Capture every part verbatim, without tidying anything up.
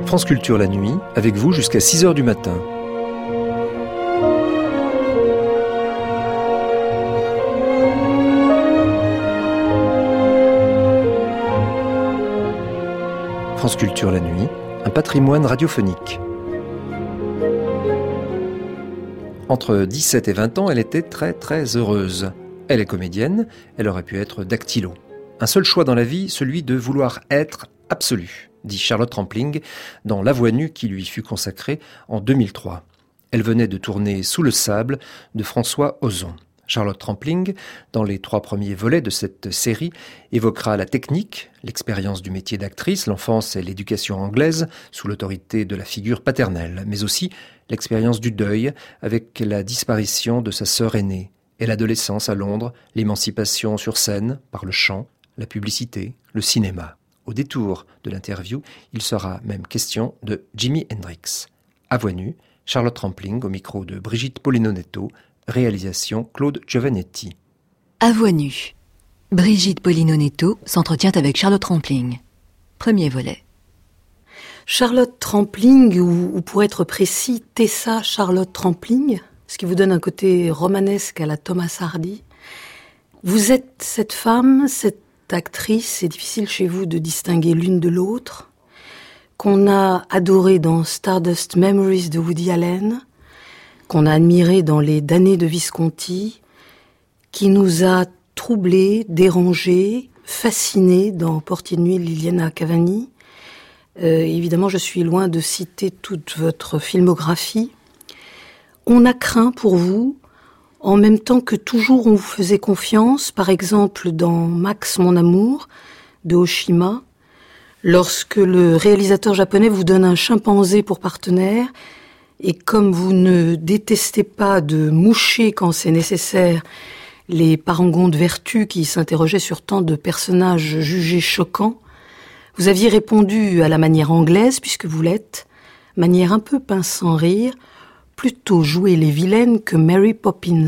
France Culture la nuit, avec vous jusqu'à six heures du matin. France Culture la nuit, un patrimoine radiophonique. Entre dix-sept et vingt ans, elle était très très heureuse. Elle est comédienne, elle aurait pu être dactylo. Un seul choix dans la vie, celui de vouloir être absolue, dit Charlotte Rampling dans La Voix nue qui lui fut consacrée en deux mille trois. Elle venait de tourner Sous le sable de François Ozon. Charlotte Rampling, dans les trois premiers volets de cette série, évoquera la technique, l'expérience du métier d'actrice, l'enfance et l'éducation anglaise sous l'autorité de la figure paternelle, mais aussi l'expérience du deuil avec la disparition de sa sœur aînée et l'adolescence à Londres, l'émancipation sur scène par le chant, la publicité, le cinéma. Au détour de l'interview, il sera même question de Jimi Hendrix. À Voix nue, Charlotte Rampling au micro de Brigitte Polino-Netto, réalisation Claude Giovannetti. À Voix nue, Brigitte Polino-Netto s'entretient avec Charlotte Rampling. Premier volet. Charlotte Rampling, ou, ou pour être précis, Tessa Charlotte Rampling, ce qui vous donne un côté romanesque à la Thomas Hardy. Vous êtes cette femme, cette actrice, c'est difficile chez vous de distinguer l'une de l'autre, qu'on a adorée dans Stardust Memories de Woody Allen, qu'on a admirée dans Les damnés de Visconti, qui nous a troublés, dérangés, fascinés dans Portier de nuit de Liliana Cavani. Euh, évidemment, je suis loin de citer toute votre filmographie. On a craint pour vous, en même temps que toujours on vous faisait confiance, par exemple dans Max, mon amour, de Oshima, lorsque le réalisateur japonais vous donne un chimpanzé pour partenaire, et comme vous ne détestez pas de moucher quand c'est nécessaire les parangons de vertu qui s'interrogeaient sur tant de personnages jugés choquants, vous aviez répondu à la manière anglaise, puisque vous l'êtes, manière un peu pince sans rire, plutôt jouer les vilaines que Mary Poppins.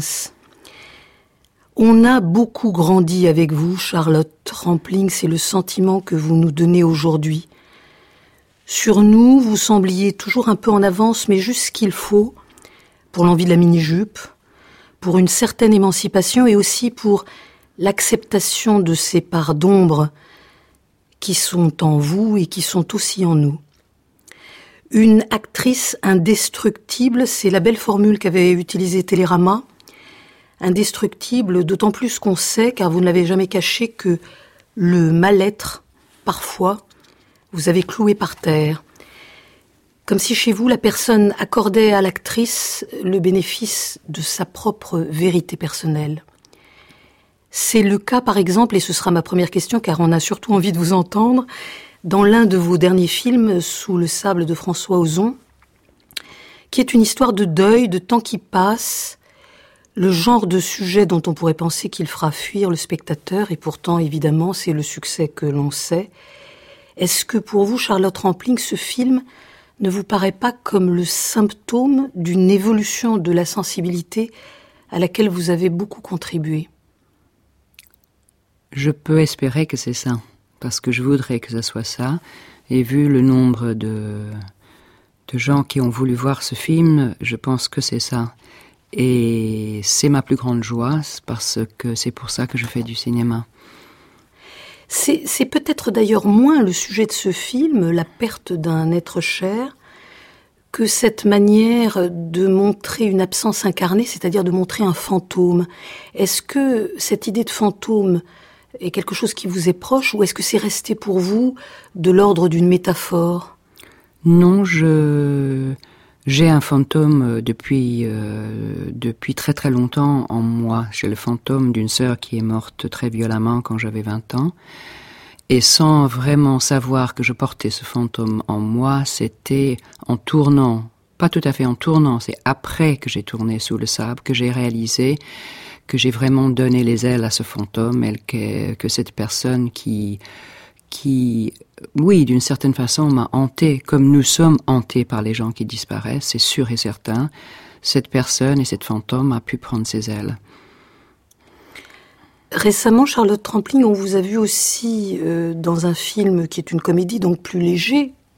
On a beaucoup grandi avec vous, Charlotte Rampling, c'est le sentiment que vous nous donnez aujourd'hui. Sur nous, vous sembliez toujours un peu en avance, mais juste ce qu'il faut pour l'envie de la mini-jupe, pour une certaine émancipation et aussi pour l'acceptation de ces parts d'ombre qui sont en vous et qui sont aussi en nous. Une actrice indestructible, c'est la belle formule qu'avait utilisée Télérama. Indestructible, d'autant plus qu'on sait, car vous ne l'avez jamais caché, que le mal-être, parfois, vous avez cloué par terre. Comme si chez vous, la personne accordait à l'actrice le bénéfice de sa propre vérité personnelle. C'est le cas, par exemple, et ce sera ma première question, car on a surtout envie de vous entendre, dans l'un de vos derniers films, Sous le sable de François Ozon, qui est une histoire de deuil, de temps qui passe, le genre de sujet dont on pourrait penser qu'il fera fuir le spectateur, et pourtant, évidemment, c'est le succès que l'on sait. Est-ce que pour vous, Charlotte Rampling, ce film ne vous paraît pas comme le symptôme d'une évolution de la sensibilité à laquelle vous avez beaucoup contribué ? Je peux espérer que c'est ça. Parce que je voudrais que ce soit ça. Et vu le nombre de, de gens qui ont voulu voir ce film, je pense que c'est ça. Et c'est ma plus grande joie, parce que c'est pour ça que je fais du cinéma. C'est, c'est peut-être d'ailleurs moins le sujet de ce film, la perte d'un être cher, que cette manière de montrer une absence incarnée, c'est-à-dire de montrer un fantôme. Est-ce que cette idée de fantôme est quelque chose qui vous est proche, ou est-ce que c'est resté pour vous de l'ordre d'une métaphore ? Non, je j'ai un fantôme depuis euh, depuis très très longtemps en moi. J'ai le fantôme d'une sœur qui est morte très violemment quand j'avais vingt ans, et sans vraiment savoir que je portais ce fantôme en moi, c'était en tournant, pas tout à fait en tournant, c'est après que j'ai tourné Sous le sable que j'ai réalisé que j'ai vraiment donné les ailes à ce fantôme, et que, que cette personne qui, qui, oui, d'une certaine façon m'a hanté, comme nous sommes hantés par les gens qui disparaissent, c'est sûr et certain, cette personne et cette fantôme a pu prendre ses ailes. Récemment, Charlotte Rampling, on vous a vu aussi euh, dans un film qui est une comédie, donc plus léger,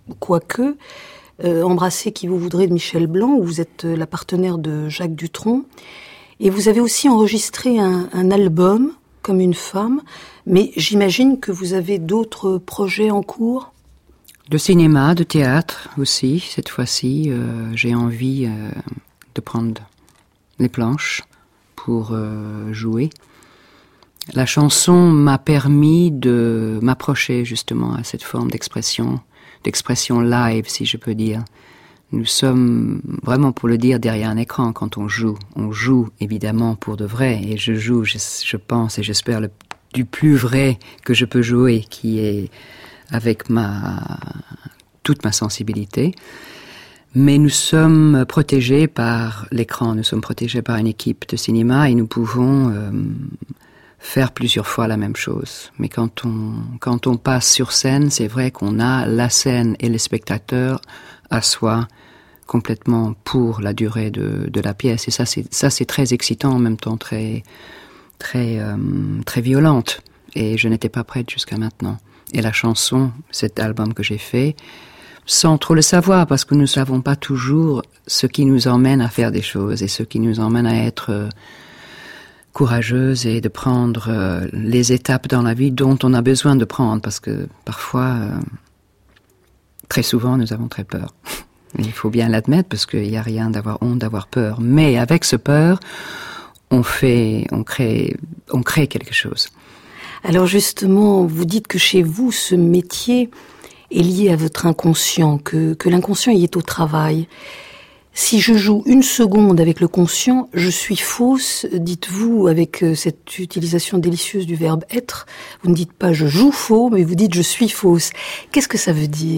quoique, euh, Embrassez qui vous voudrez de Michel Blanc, où vous êtes la partenaire de Jacques Dutronc. Et vous avez aussi enregistré un, un album, Comme une femme, mais j'imagine que vous avez d'autres projets en cours ? De cinéma, de théâtre aussi, cette fois-ci. Euh, j'ai envie euh, de prendre les planches pour euh, jouer. La chanson m'a permis de m'approcher justement à cette forme d'expression, d'expression live, si je peux dire. Nous sommes vraiment, pour le dire, derrière un écran quand on joue. On joue évidemment pour de vrai, et je joue, je, je pense et j'espère, le, du plus vrai que je peux jouer, qui est avec ma toute ma sensibilité. Mais nous sommes protégés par l'écran, nous sommes protégés par une équipe de cinéma, et nous pouvons euh, faire plusieurs fois la même chose. Mais quand on quand on passe sur scène, c'est vrai qu'on a la scène et les spectateurs à soi complètement pour la durée de, de la pièce. Et ça, c'est ça, c'est très excitant, en même temps très très euh, très violente. Et je n'étais pas prête jusqu'à maintenant. Et la chanson, cet album que j'ai fait, sans trop le savoir, parce que nous ne savons pas toujours ce qui nous emmène à faire des choses et ce qui nous emmène à être euh, courageuse et de prendre euh, les étapes dans la vie dont on a besoin de prendre, parce que parfois, euh, très souvent, nous avons très peur. Il faut bien l'admettre, parce qu'il n'y a rien d'avoir honte, d'avoir peur. Mais avec ce peur, on fait, on crée, on crée quelque chose. Alors justement, vous dites que chez vous, ce métier est lié à votre inconscient, que, que l'inconscient y est au travail. Si je joue une seconde avec le conscient, je suis fausse, dites-vous, avec cette utilisation délicieuse du verbe être. Vous ne dites pas je joue faux, mais vous dites je suis fausse. Qu'est-ce que ça veut dire ?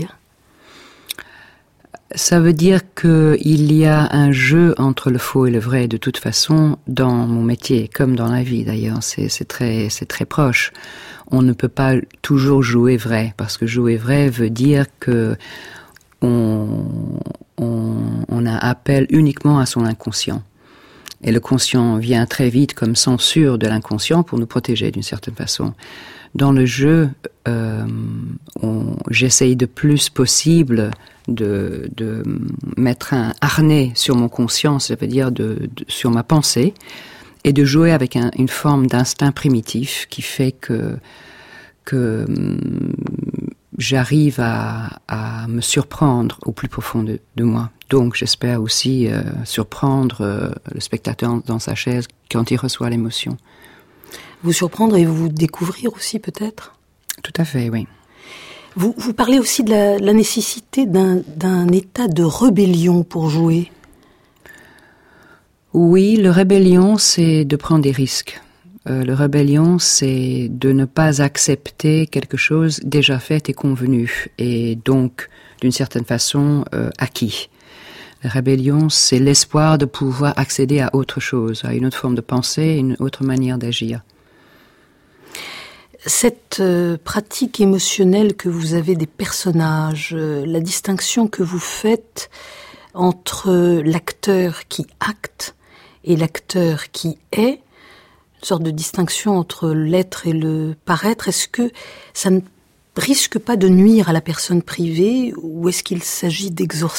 Ça veut dire qu'il y a un jeu entre le faux et le vrai, de toute façon, dans mon métier, comme dans la vie d'ailleurs, c'est, c'est très, c'est très proche. On ne peut pas toujours jouer vrai, parce que jouer vrai veut dire que on, on, on a appel uniquement à son inconscient. Et le conscient vient très vite comme censure de l'inconscient pour nous protéger d'une certaine façon. Dans le jeu, euh, on, j'essaye de plus possible de, de mettre un harnais sur mon conscient, ça veut dire de, de, sur ma pensée, et de jouer avec un, une forme d'instinct primitif qui fait que, que j'arrive à, à me surprendre au plus profond de, de moi. Donc j'espère aussi euh, surprendre euh, le spectateur dans sa chaise quand il reçoit l'émotion. Vous surprendre et vous découvrir aussi peut-être ? Tout à fait, oui. Vous, vous parlez aussi de la, la nécessité d'un, d'un état de rébellion pour jouer. Oui, le rébellion, c'est de prendre des risques. Euh, le rébellion, c'est de ne pas accepter quelque chose déjà fait et convenu, et donc, d'une certaine façon, euh, acquis. La rébellion, c'est l'espoir de pouvoir accéder à autre chose, à une autre forme de pensée, une autre manière d'agir. Cette euh, pratique émotionnelle que vous avez des personnages, euh, la distinction que vous faites entre l'acteur qui acte et l'acteur qui est, une sorte de distinction entre l'être et le paraître, est-ce que ça ne risque pas de nuire à la personne privée ou est-ce qu'il s'agit d'exorcisme ?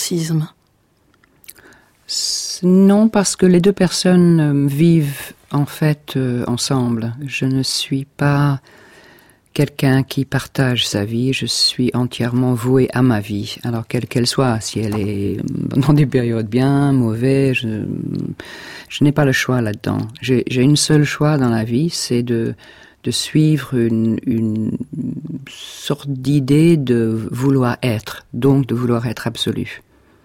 Non, parce que les deux personnes vivent en fait euh, ensemble. Je ne suis pas quelqu'un qui partage sa vie, je suis entièrement voué à ma vie, alors quelle qu'elle soit, si elle est dans des périodes bien, mauvaises, je, je n'ai pas le choix là-dedans. J'ai, j'ai une seule choix dans la vie, c'est de, de suivre une, une sorte d'idée de vouloir être, donc de vouloir être absolu.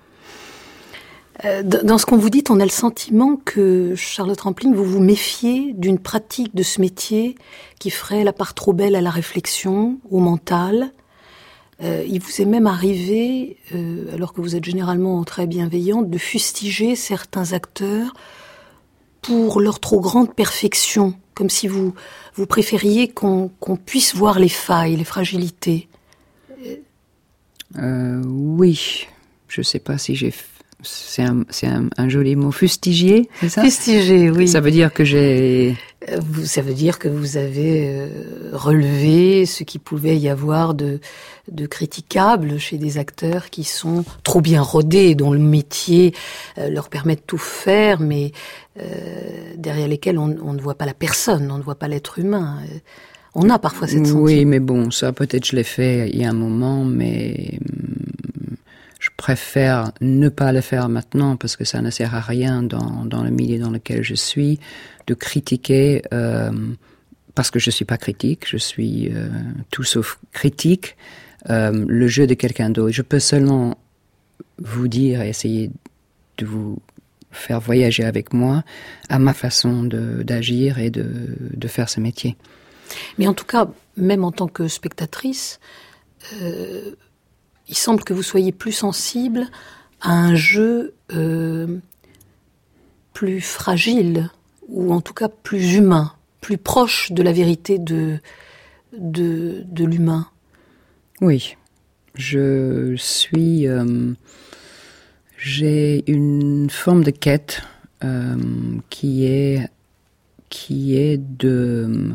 Dans ce qu'on vous dit, on a le sentiment que, Charlotte Rampling, vous vous méfiez d'une pratique de ce métier qui ferait la part trop belle à la réflexion, au mental. Euh, il vous est même arrivé, euh, alors que vous êtes généralement très bienveillante, de fustiger certains acteurs pour leur trop grande perfection, comme si vous, vous préfériez qu'on, qu'on puisse voir les failles, les fragilités. Euh, oui, je ne sais pas si j'ai... C'est un, c'est un, un joli mot. Fustiger, c'est ça ? Fustiger, oui. Ça veut dire que j'ai Vous, ça veut dire que vous avez euh, relevé ce qu'il pouvait y avoir de, de critiquable chez des acteurs qui sont trop bien rodés, dont le métier euh, leur permet de tout faire, mais euh, derrière lesquels on, on ne voit pas la personne, on ne voit pas l'être humain. On a parfois cette sentiment. Oui, mais bon, ça peut-être je l'ai fait il y a un moment, mais je préfère ne pas le faire maintenant parce que ça ne sert à rien dans, dans le milieu dans lequel je suis de critiquer, euh, parce que je ne suis pas critique, je suis euh, tout sauf critique, euh, le jeu de quelqu'un d'autre. Je peux seulement vous dire, essayer de vous faire voyager avec moi à ma façon de, d'agir et de, de faire ce métier. Mais en tout cas, même en tant que spectatrice, euh, il semble que vous soyez plus sensible à un jeu euh, plus fragile, ou en tout cas plus humain, plus proche de la vérité de, de, de l'humain. Oui, je suis... Euh, j'ai une forme de quête euh, qui est, qui est de...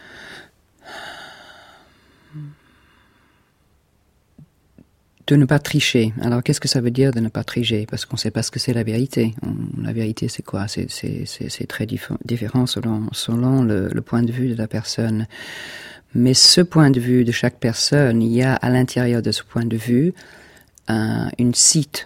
de ne pas tricher. Alors, qu'est-ce que ça veut dire de ne pas tricher? Parce qu'on ne sait pas ce que c'est la vérité. On, la vérité, c'est quoi? C'est, c'est, c'est, c'est très diff- différent selon, selon le, le point de vue de la personne. Mais ce point de vue de chaque personne, il y a à l'intérieur de ce point de vue un, une site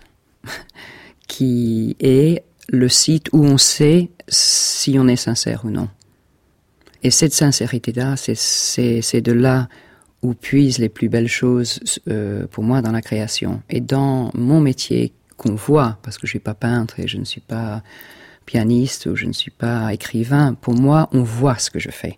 qui est le site où on sait si on est sincère ou non. Et cette sincérité-là, c'est, c'est, c'est de là où puisent les plus belles choses euh, pour moi dans la création. Et dans mon métier qu'on voit, parce que je ne suis pas peintre et je ne suis pas pianiste ou je ne suis pas écrivain, pour moi, on voit ce que je fais.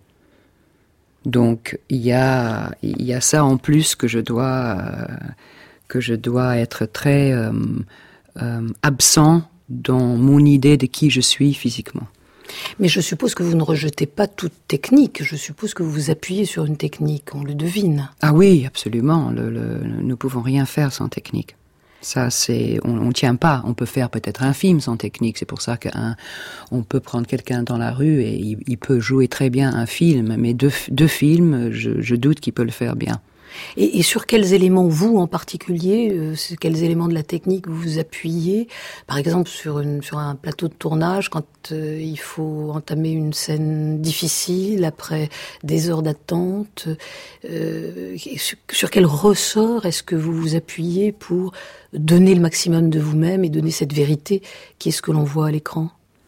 Donc, il y a, il y a ça en plus que je dois, euh, que je dois être très euh, euh, absent dans mon idée de qui je suis physiquement. Mais je suppose que vous ne rejetez pas toute technique. Je suppose que vous vous appuyez sur une technique, on le devine. Ah oui, absolument. Le, le, nous ne pouvons rien faire sans technique. Ça, c'est, on ne tient pas. On peut faire peut-être un film sans technique. C'est pour ça qu'on peut prendre quelqu'un dans la rue et il, il peut jouer très bien un film. Mais deux, deux films, je, je doute qu'il peut le faire bien. Et, et sur quels éléments, vous en particulier, euh, sur quels éléments de la technique vous vous appuyez? Par exemple, sur, une, sur un plateau de tournage, quand euh, il faut entamer une scène difficile, après des heures d'attente, euh, sur, sur quel ressort est-ce que vous vous appuyez pour donner le maximum de vous-même et donner cette vérité qui est ce que l'on voit à l'écran?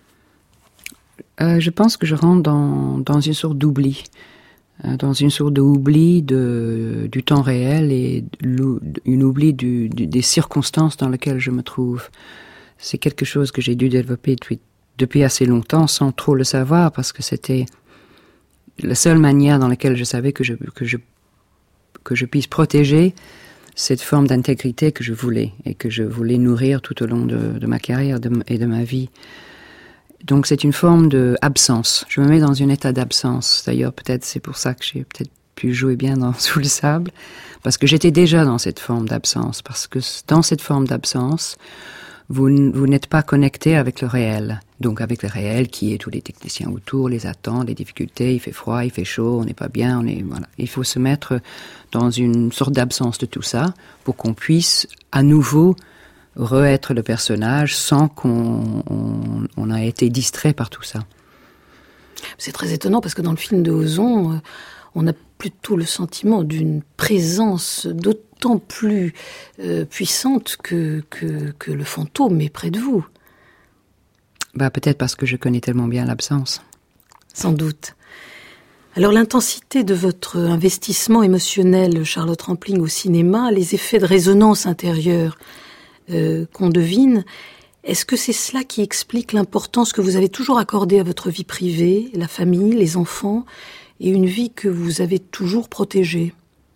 euh, Je pense que je rentre dans, dans une sorte d'oubli. Dans une sorte d'oubli de, du temps réel et une oubli du, du, des circonstances dans lesquelles je me trouve. C'est quelque chose que j'ai dû développer depuis, depuis assez longtemps sans trop le savoir parce que c'était la seule manière dans laquelle je savais que je, que je, que je puisse protéger cette forme d'intégrité que je voulais et que je voulais nourrir tout au long de, de ma carrière de, et de ma vie. Donc c'est une forme d'absence. Je me mets dans un état d'absence. D'ailleurs, peut-être c'est pour ça que j'ai peut-être pu jouer bien dans Sous le sable, parce que j'étais déjà dans cette forme d'absence. Parce que dans cette forme d'absence, vous, vous n'êtes pas connecté avec le réel. Donc avec le réel qui est tous les techniciens autour, les attentes, les difficultés, il fait froid, il fait chaud, on n'est pas bien, on est voilà. Il faut se mettre dans une sorte d'absence de tout ça pour qu'on puisse à nouveau re-être le personnage sans qu'on on, on a été distrait par tout ça. C'est très étonnant parce que dans le film de Ozon, on a plutôt le sentiment d'une présence d'autant plus euh, puissante que, que, que le fantôme est près de vous. Bah, peut-être parce que je connais tellement bien l'absence. Sans doute. Alors l'intensité de votre investissement émotionnel, Charlotte Rampling, au cinéma, les effets de résonance intérieure Euh, qu'on devine, est-ce que c'est cela qui explique l'importance que vous avez toujours accordée à votre vie privée, la famille, les enfants, et une vie que vous avez toujours protégée?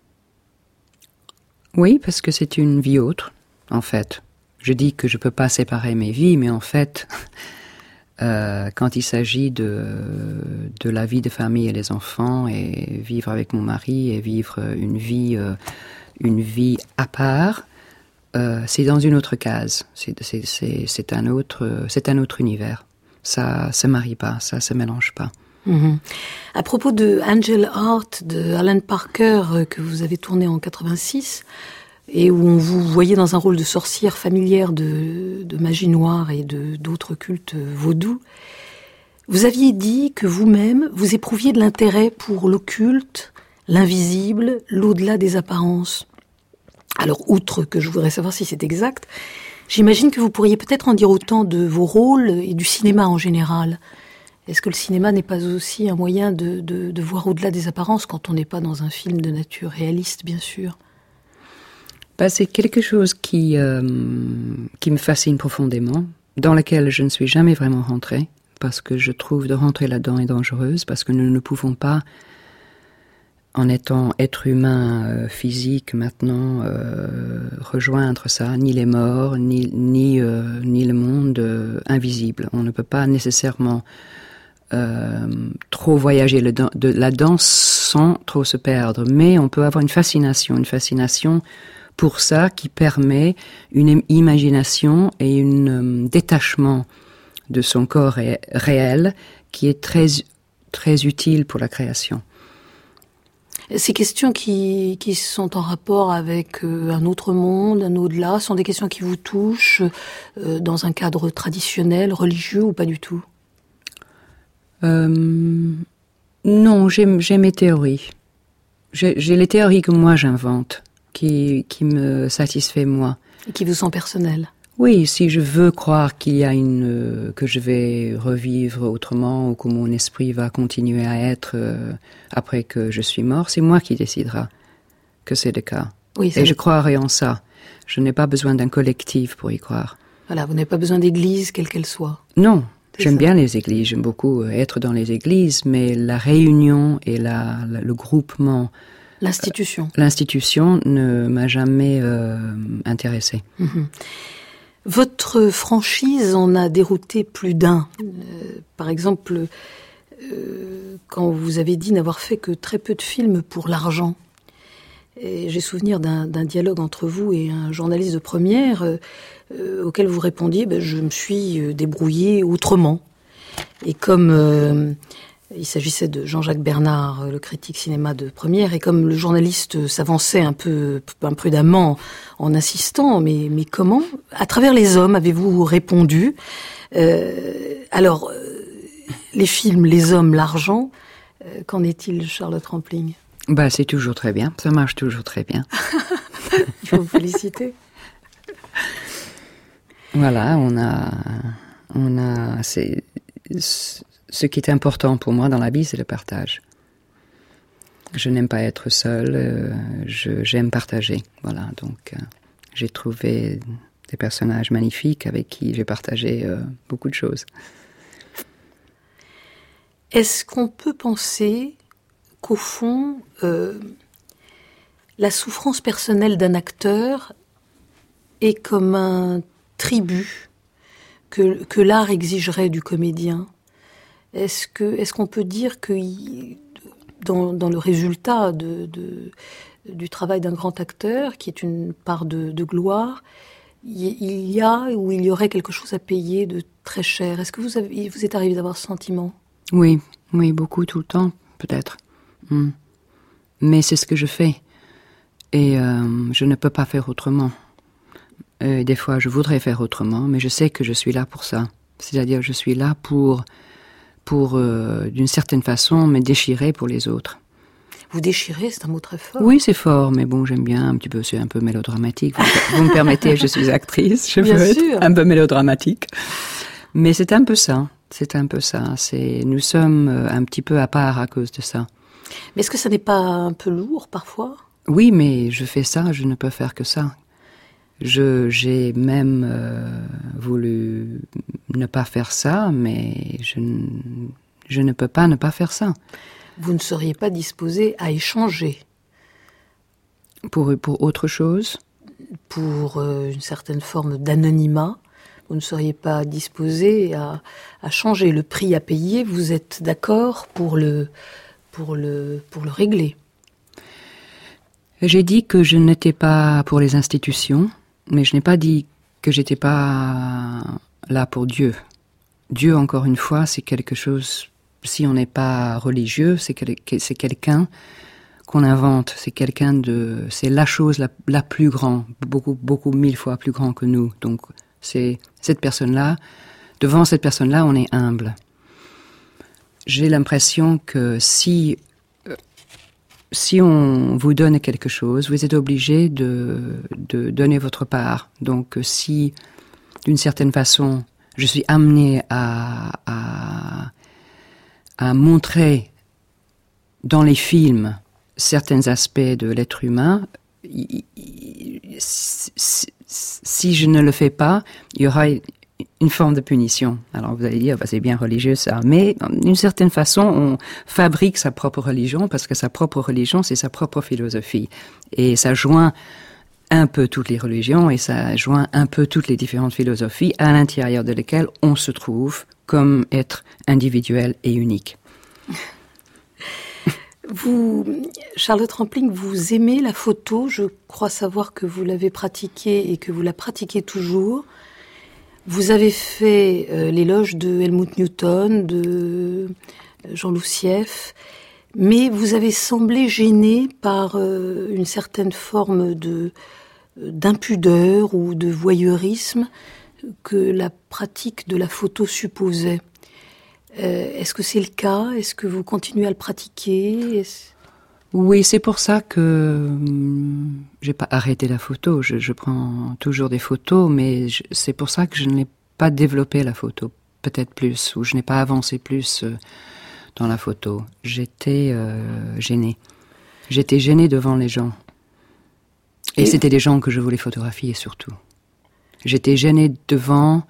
Oui, parce que c'est une vie autre, en fait. Je dis que je ne peux pas séparer mes vies, mais en fait, euh, quand il s'agit de, de la vie de famille et les enfants, et vivre avec mon mari, et vivre une vie, euh, une vie à part, Euh, c'est dans une autre case, c'est, c'est, c'est, c'est, un autre, c'est un autre univers. Ça ne se marie pas, ça ne se mélange pas. Mmh. À propos de Angel Heart de Alan Parker euh, que vous avez tourné en quatre-vingt-six et où on vous voyait dans un rôle de sorcière familière de, de magie noire et de, d'autres cultes vaudous, vous aviez dit que vous-même, vous éprouviez de l'intérêt pour l'occulte, l'invisible, l'au-delà des apparences. Alors, outre que je voudrais savoir si c'est exact, j'imagine que vous pourriez peut-être en dire autant de vos rôles et du cinéma en général. Est-ce que le cinéma n'est pas aussi un moyen de, de, de voir au-delà des apparences quand on n'est pas dans un film de nature réaliste, bien sûr ? Ben, c'est quelque chose qui, euh, qui me fascine profondément, dans lequel je ne suis jamais vraiment rentrée, parce que je trouve de rentrer là-dedans est dangereuse, parce que nous ne pouvons pas, en étant être humain euh, physique maintenant, euh, rejoindre ça, ni les morts, ni, ni, euh, ni le monde euh, invisible. On ne peut pas nécessairement euh, trop voyager le, de la danse sans trop se perdre, mais on peut avoir une fascination, une fascination pour ça qui permet une imagination et un euh, détachement de son corps ré- réel qui est très, très utile pour la création. Ces questions qui, qui sont en rapport avec euh, un autre monde, un au-delà, sont des questions qui vous touchent euh, dans un cadre traditionnel, religieux ou pas du tout ? euh, Non, j'ai, j'ai mes théories. J'ai, j'ai les théories que moi j'invente, qui, qui me satisfait moi. Et qui vous sont personnelles ? Oui, si je veux croire qu'il y a une euh, que je vais revivre autrement ou que mon esprit va continuer à être euh, après que je suis mort, c'est moi qui décidera que c'est le cas. Oui, et je croirai en ça. Je n'ai pas besoin d'un collectif pour y croire. Voilà, vous n'avez pas besoin d'église, quelle qu'elle soit. Non, c'est j'aime ça. bien les églises, j'aime beaucoup être dans les églises, mais la réunion et la, la, le groupement, l'institution, euh, l'institution ne m'a jamais euh, intéressée. Mm-hmm. Votre franchise en a dérouté plus d'un. Euh, par exemple, euh, quand vous avez dit n'avoir fait que très peu de films pour l'argent. Et j'ai souvenir d'un, d'un dialogue entre vous et un journaliste de Première euh, euh, auquel vous répondiez ben, « je me suis débrouillé autrement ». Et comme euh, il s'agissait de Jean-Jacques Bernard, le critique cinéma de Première, et comme le journaliste s'avançait un peu imprudemment en insistant, mais, mais comment ? À travers les hommes, avez-vous répondu ? euh, Alors, euh, les films, les hommes, l'argent, euh, qu'en est-il, Charlotte Rampling ? Bah, c'est toujours très bien, ça marche toujours très bien. Il faut vous féliciter. Voilà, on a... On a c'est, ce qui est important pour moi dans la vie, c'est le partage. Je n'aime pas être seule, euh, je, j'aime partager. Voilà, donc euh, j'ai trouvé des personnages magnifiques avec qui j'ai partagé euh, beaucoup de choses. Est-ce qu'on peut penser qu'au fond, euh, la souffrance personnelle d'un acteur est comme un tribut que, que l'art exigerait du comédien ? Est-ce que, est-ce qu'on peut dire que dans, dans le résultat de, de, du travail d'un grand acteur, qui est une part de, de gloire, il y a ou il y aurait quelque chose à payer de très cher ? Est-ce que vous, avez, vous êtes arrivé d'avoir ce sentiment ? Oui, oui, beaucoup, tout le temps, peut-être. Mm. Mais c'est ce que je fais. Et euh, je ne peux pas faire autrement. Et des fois, je voudrais faire autrement, mais je sais que je suis là pour ça. C'est-à-dire, je suis là pour, pour euh, d'une certaine façon, me déchirer pour les autres. Vous déchirer, c'est un mot très fort. Oui, c'est fort, mais bon, j'aime bien un petit peu, c'est un peu mélodramatique. Vous, vous me permettez, je suis actrice, je bien veux sûr. être un peu mélodramatique. Mais c'est un peu ça, c'est un peu ça. C'est, nous sommes un petit peu à part à cause de ça. Mais est-ce que ça n'est pas un peu lourd, parfois ? Oui, mais je fais ça, je ne peux faire que ça. Je, j'ai même euh, voulu ne pas faire ça, mais je, je ne peux pas ne pas faire ça. Vous ne seriez pas disposé à échanger ? Pour, pour autre chose ? Pour euh, une certaine forme d'anonymat ? Vous ne seriez pas disposé à, à changer le prix à payer ? Vous êtes d'accord pour le, pour le, pour le régler ? J'ai dit que je n'étais pas pour les institutions, mais je n'ai pas dit que j'étais pas là pour Dieu. Dieu, encore une fois, c'est quelque chose si on n'est pas religieux, c'est, quel, c'est quelqu'un qu'on invente, c'est quelqu'un de, c'est la chose la, la plus grande, beaucoup, beaucoup, mille fois plus grand que nous. Donc, c'est cette personne-là, devant cette personne-là, on est humble. J'ai l'impression que si, euh, si on vous donne quelque chose, vous êtes obligé de, de donner votre part. Donc, si, d'une certaine façon, je suis amenée à, à, à montrer dans les films certains aspects de l'être humain, si je ne le fais pas, il y aura une forme de punition. Alors vous allez dire, bah, c'est bien religieux ça, mais d'une certaine façon, on fabrique sa propre religion parce que sa propre religion, c'est sa propre philosophie. Et ça joint un peu toutes les religions et ça joint un peu toutes les différentes philosophies à l'intérieur de lesquelles on se trouve comme être individuel et unique. Vous, Charlotte Rampling, vous aimez la photo. Je crois savoir que vous l'avez pratiquée et que vous la pratiquez toujours. Vous avez fait euh, l'éloge de Helmut Newton, de Jean Loussieff, mais vous avez semblé gêné par euh, une certaine forme de, d'impudeur ou de voyeurisme que la pratique de la photo supposait. Euh, est-ce que c'est le cas ? Est-ce que vous continuez à le pratiquer ? Est-ce... Oui, c'est pour ça que hum, j'ai pas arrêté la photo. Je, je prends toujours des photos, mais je, c'est pour ça que je n'ai pas développé la photo, peut-être plus, ou je n'ai pas avancé plus euh, dans la photo. J'étais euh, gênée. J'étais gênée devant les gens. Et, Et c'était des gens que je voulais photographier surtout. J'étais gênée devant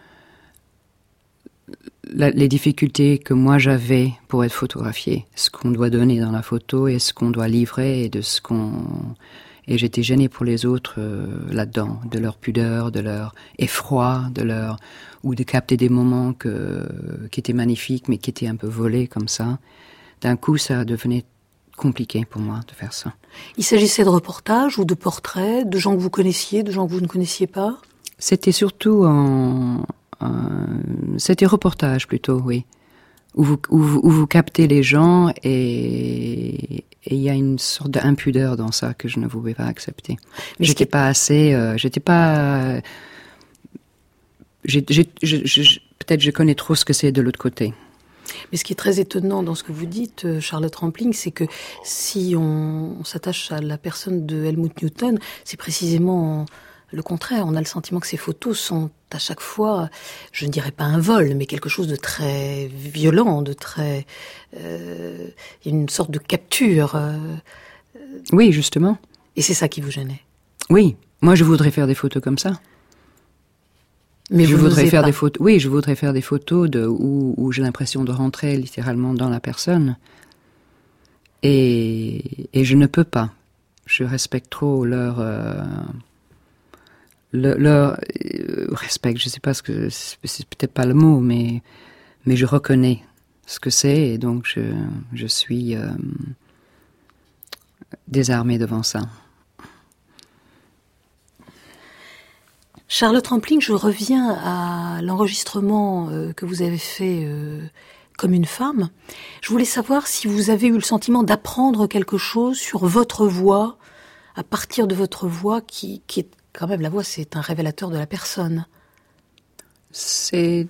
La, les difficultés que moi j'avais pour être photographiée, ce qu'on doit donner dans la photo et ce qu'on doit livrer et de ce qu'on et j'étais gênée pour les autres euh, là-dedans, de leur pudeur, de leur effroi, de leur ou de capter des moments que qui étaient magnifiques mais qui étaient un peu volés comme ça. D'un coup, ça devenait compliqué pour moi de faire ça. Il s'agissait de reportages ou de portraits, de gens que vous connaissiez, de gens que vous ne connaissiez pas ? C'était surtout en Euh, c'était reportage plutôt, oui, où vous, où, vous, où vous captez les gens et il y a une sorte d'impudeur dans ça que je ne pouvais pas accepter. Mais j'étais pas assez, euh, j'étais pas, j'ai, j'ai, je, je, peut-être je connais trop ce que c'est de l'autre côté. Mais ce qui est très étonnant dans ce que vous dites, Charlotte Rampling, c'est que si on, on s'attache à la personne de Helmut Newton, c'est précisément le contraire. On a le sentiment que ces photos sont à chaque fois, je ne dirais pas un vol, mais quelque chose de très violent, de très... Euh, une sorte de capture. Euh, oui, justement. Et c'est ça qui vous gênait ? Oui, moi je voudrais faire des photos comme ça. Mais je vous voudrais faire pas. des photos. Oui, je voudrais faire des photos de où, où j'ai l'impression de rentrer littéralement dans la personne. Et, et je ne peux pas. Je respecte trop leur... Euh, Le, leur euh, respect, je sais pas ce que c'est, c'est peut-être pas le mot, mais mais je reconnais ce que c'est et donc je je suis euh, désarmée devant ça. Charlotte Rampling, je reviens à l'enregistrement euh, que vous avez fait euh, comme une femme. Je voulais savoir si vous avez eu le sentiment d'apprendre quelque chose sur votre voix, à partir de votre voix qui qui est quand même, la voix, c'est un révélateur de la personne. C'est...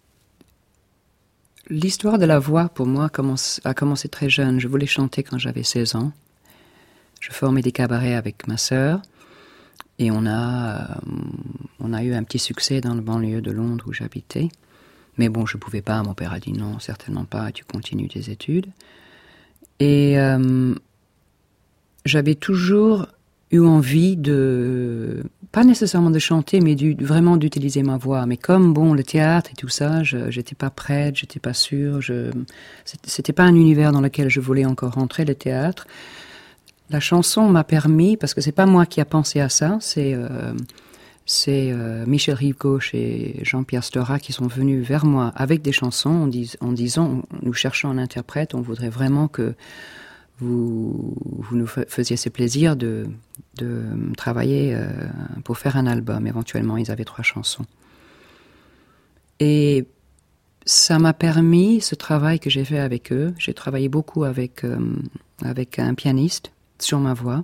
L'histoire de la voix, pour moi, commence... a commencé très jeune. Je voulais chanter quand j'avais seize ans. Je formais des cabarets avec ma sœur. Et on a, euh, on a eu un petit succès dans le banlieue de Londres où j'habitais. Mais bon, je ne pouvais pas. Mon père a dit non, certainement pas. Tu continues tes études. Et euh, j'avais toujours... eu envie de, pas nécessairement de chanter, mais du, vraiment d'utiliser ma voix. Mais comme, bon, le théâtre et tout ça, je, j'étais pas prête, j'étais pas sûre, je, c'était pas un univers dans lequel je voulais encore rentrer, le théâtre. La chanson m'a permis, parce que c'est pas moi qui a pensé à ça, c'est, euh, c'est euh, Michel Rive-Gauche et Jean-Pierre Stora qui sont venus vers moi avec des chansons en, dis, en disant, nous cherchons un interprète, on voudrait vraiment que Vous, vous nous faisiez ce plaisir de, de travailler euh, pour faire un album. Éventuellement, ils avaient trois chansons. Et ça m'a permis, ce travail que j'ai fait avec eux, j'ai travaillé beaucoup avec, euh, avec un pianiste sur ma voix,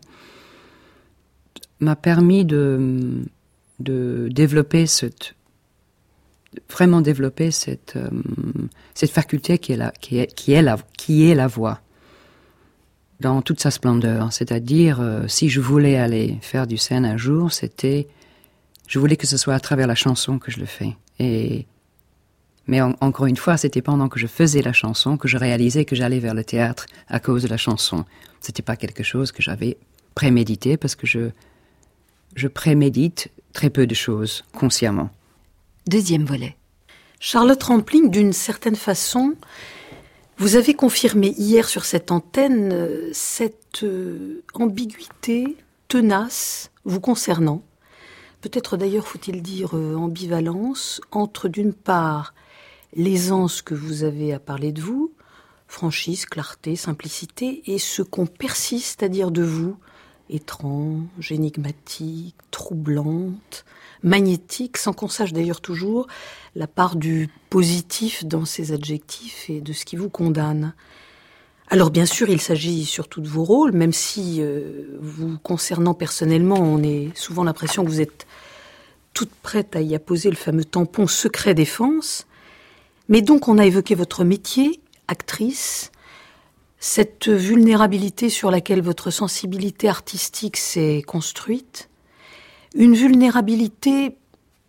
m'a permis de, de développer cette, vraiment développer cette, euh, cette faculté qui est la, qui est, qui est la, qui est la voix. Dans toute sa splendeur, c'est-à-dire euh, si je voulais aller faire du scène un jour, c'était, je voulais que ce soit à travers la chanson que je le fais. Et mais en, encore une fois, c'était pendant que je faisais la chanson que je réalisais que j'allais vers le théâtre à cause de la chanson. C'était pas quelque chose que j'avais prémédité parce que je je prémédite très peu de choses consciemment. Deuxième volet. Charlotte Rampling, d'une certaine façon, vous avez confirmé hier sur cette antenne euh, cette euh, ambiguïté tenace vous concernant. Peut-être d'ailleurs faut-il dire euh, ambivalence entre d'une part l'aisance que vous avez à parler de vous, franchise, clarté, simplicité, et ce qu'on persiste à dire de vous, étrange, énigmatique, troublante, magnétique, sans qu'on sache d'ailleurs toujours la part du positif dans ces adjectifs et de ce qui vous condamne. Alors bien sûr, il s'agit surtout de vos rôles, même si euh, vous concernant personnellement, on a souvent l'impression que vous êtes toute prête à y apposer le fameux tampon secret défense. Mais donc on a évoqué votre métier, actrice, cette vulnérabilité sur laquelle votre sensibilité artistique s'est construite, une vulnérabilité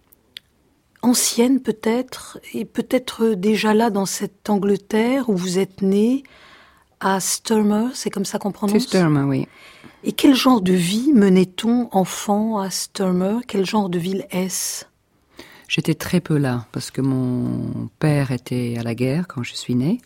ancienne peut-être, et peut-être déjà là dans cette Angleterre où vous êtes née, à Sturmer, c'est comme ça qu'on prononce ? C'est Sturmer, oui. Et quel genre de vie menait-on enfant à Sturmer ? Quel genre de ville est-ce ? J'étais très peu là, parce que mon père était à la guerre quand je suis née.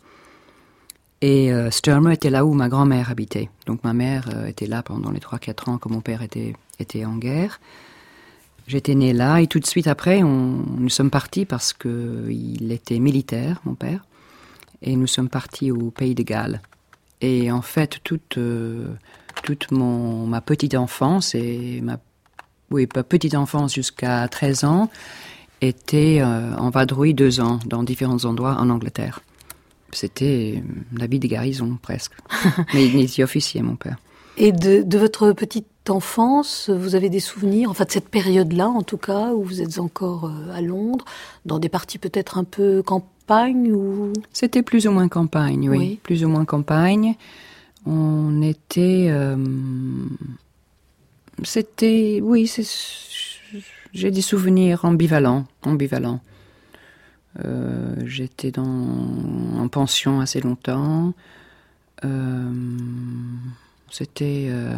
Et euh, Sturmer était là où ma grand-mère habitait. Donc ma mère euh, était là pendant les trois quatre ans que mon père était, était en guerre. J'étais née là, et tout de suite après, on, nous sommes partis parce qu'il était militaire, mon père. Et nous sommes partis au Pays de Galles. Et en fait, toute, euh, toute mon, ma petite enfance, et ma, oui, ma petite enfance jusqu'à treize ans, était euh, en vadrouille deux ans dans différents endroits en Angleterre. C'était la vie des garnisons, presque. Mais il était officier, mon père. Et de, de votre petite enfance, vous avez des souvenirs, enfin de cette période-là en tout cas, où vous êtes encore euh, à Londres, dans des parties peut-être un peu campagne ou... C'était plus ou moins campagne, oui. oui. Plus ou moins campagne. On était... Euh, c'était... Oui, c'est... J'ai des souvenirs ambivalents, ambivalents. Euh, j'étais dans, en pension assez longtemps. Euh, c'était... Euh,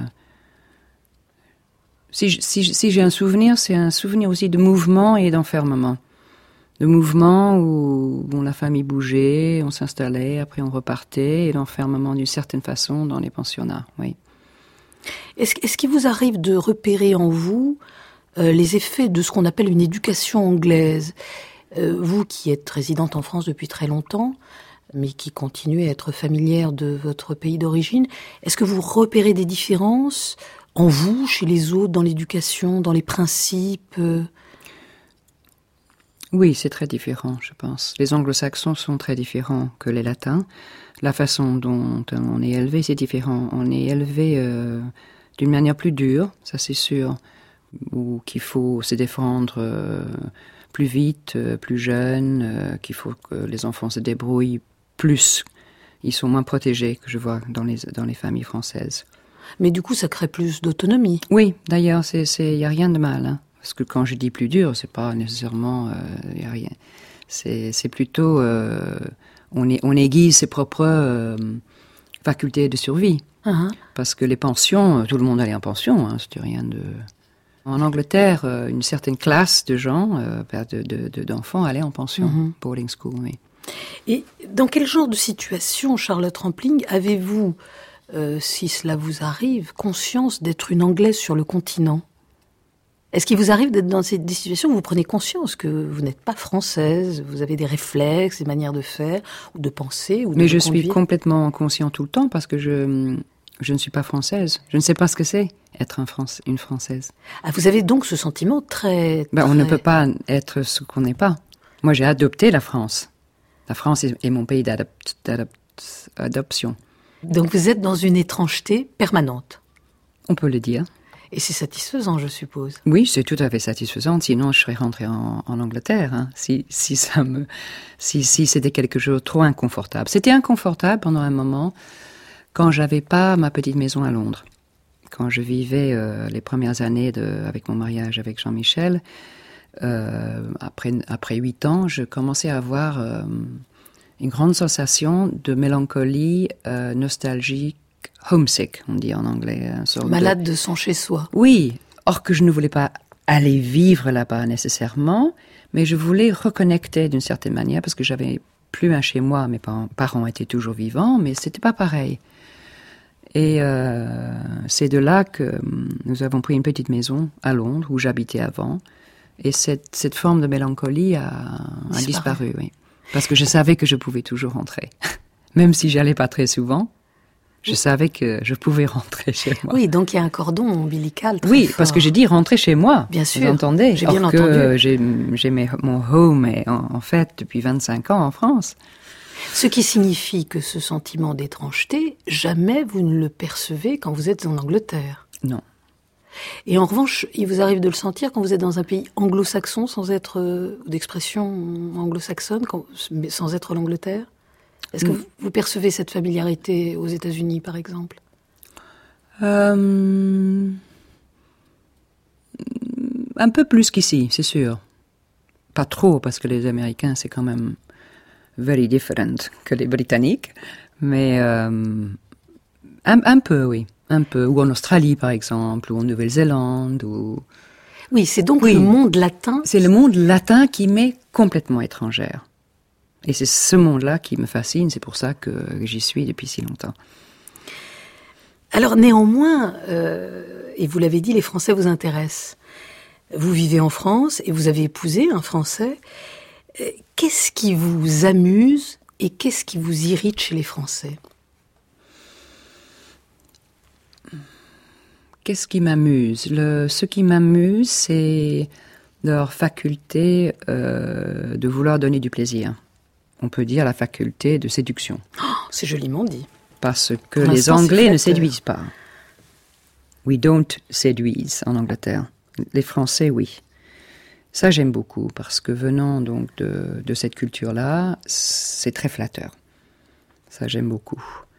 si, si, si j'ai un souvenir, c'est un souvenir aussi de mouvement et d'enfermement. De mouvement où bon, la famille bougeait, on s'installait, après on repartait, et l'enfermement d'une certaine façon dans les pensionnats, oui. Est-ce, est-ce qu'il vous arrive de repérer en vous euh, les effets de ce qu'on appelle une éducation anglaise ? euh, Vous qui êtes résidente en France depuis très longtemps, mais qui continuez à être familière de votre pays d'origine, est-ce que vous repérez des différences en vous, chez les autres, dans l'éducation, dans les principes euh... Oui, c'est très différent, je pense. Les anglo-saxons sont très différents que les latins. La façon dont on est élevé, c'est différent. On est élevé euh, d'une manière plus dure, ça c'est sûr, ou qu'il faut se défendre euh, plus vite, euh, plus jeune, euh, qu'il faut que les enfants se débrouillent plus. Ils sont moins protégés, que je vois dans les, dans les familles françaises. Mais du coup, ça crée plus d'autonomie. Oui, d'ailleurs, il n'y a rien de mal, hein. Parce que quand je dis plus dur, c'est pas nécessairement, il euh, y a rien. C'est, c'est plutôt, euh, on, est, on aiguise ses propres euh, facultés de survie. Uh-huh. Parce que les pensions, tout le monde allait en pension, hein, c'était rien de. En Angleterre, une certaine classe de gens, euh, de, de, de, d'enfants, allaient en pension, uh-huh. Boarding school, oui. Et dans quel genre de situation, Charlotte Rampling, avez-vous, euh, si cela vous arrive, conscience d'être une Anglaise sur le continent ? Est-ce qu'il vous arrive d'être dans ces, des situations où vous prenez conscience que vous n'êtes pas française, vous avez des réflexes, des manières de faire, ou de penser, ou de Mais je conduire. suis complètement conscient tout le temps parce que je, je ne suis pas française. Je ne sais pas ce que c'est, être un France, une Française. Ah, vous avez donc ce sentiment très... Ben, très... On ne peut pas être ce qu'on n'est pas. Moi, j'ai adopté la France. La France est, est mon pays d'adop- d'adop- d'adoption. Donc vous êtes dans une étrangeté permanente. On peut le dire. Et c'est satisfaisant, je suppose. Oui, c'est tout à fait satisfaisant. Sinon, je serais rentrée en, en Angleterre. Hein, si, si ça me, si, si c'était quelque chose de trop inconfortable. C'était inconfortable pendant un moment quand j'avais pas ma petite maison à Londres. Quand je vivais euh, les premières années de, avec mon mariage avec Jean-Michel, euh, après après huit ans, je commençais à avoir euh, une grande sensation de mélancolie euh, nostalgique. Homesick, on dit en anglais. Un sorte Malade de... de son chez-soi. Oui, or que je ne voulais pas aller vivre là-bas nécessairement, mais je voulais reconnecter d'une certaine manière, parce que j'avais plus un chez moi, mes parents, parents étaient toujours vivants, mais c'était pas pareil. Et euh, c'est de là que nous avons pris une petite maison à Londres, où j'habitais avant, et cette, cette forme de mélancolie a, a disparu, oui. Parce que je savais que je pouvais toujours rentrer. Même si j'allais pas très souvent, je savais que je pouvais rentrer chez moi. Oui, donc il y a un cordon ombilical très Oui, fort. parce que j'ai dit rentrer chez moi. Bien sûr, vous entendez. j'ai bien Or entendu. que j'ai, j'ai mes, mon home est en, en fait depuis vingt-cinq ans en France. Ce qui signifie que ce sentiment d'étrangeté, jamais vous ne le percevez quand vous êtes en Angleterre. Non. Et en revanche, il vous arrive de le sentir quand vous êtes dans un pays anglo-saxon, sans être euh, d'expression anglo-saxonne, quand, mais sans être l'Angleterre. Est-ce que vous, vous percevez cette familiarité aux États-Unis, par exemple ? euh, Un peu plus qu'ici, c'est sûr. Pas trop, parce que les Américains, c'est quand même very different que les Britanniques. Mais euh, un, un peu, oui. Un peu. Ou en Australie, par exemple, ou en Nouvelle-Zélande, ou... Oui, c'est donc Oui. le monde latin. C'est le monde latin qui m'est complètement étrangère. Et c'est ce monde-là qui me fascine, c'est pour ça que j'y suis depuis si longtemps. Alors néanmoins, euh, et vous l'avez dit, les Français vous intéressent. Vous vivez en France et vous avez épousé un Français. Euh, Qu'est-ce qui vous amuse et qu'est-ce qui vous irrite chez les Français ? Qu'est-ce qui m'amuse ? Le, Ce qui m'amuse, c'est leur faculté euh, de vouloir donner du plaisir. On peut dire la faculté de séduction. Oh, c'est joliment dit. Parce que Pour les l'instant, c'est Anglais ne flatteur. séduisent pas. We don't séduise en Angleterre. Les Français, oui. Ça, j'aime beaucoup, parce que venant donc de, de cette culture-là, c'est très flatteur. Ça, j'aime beaucoup.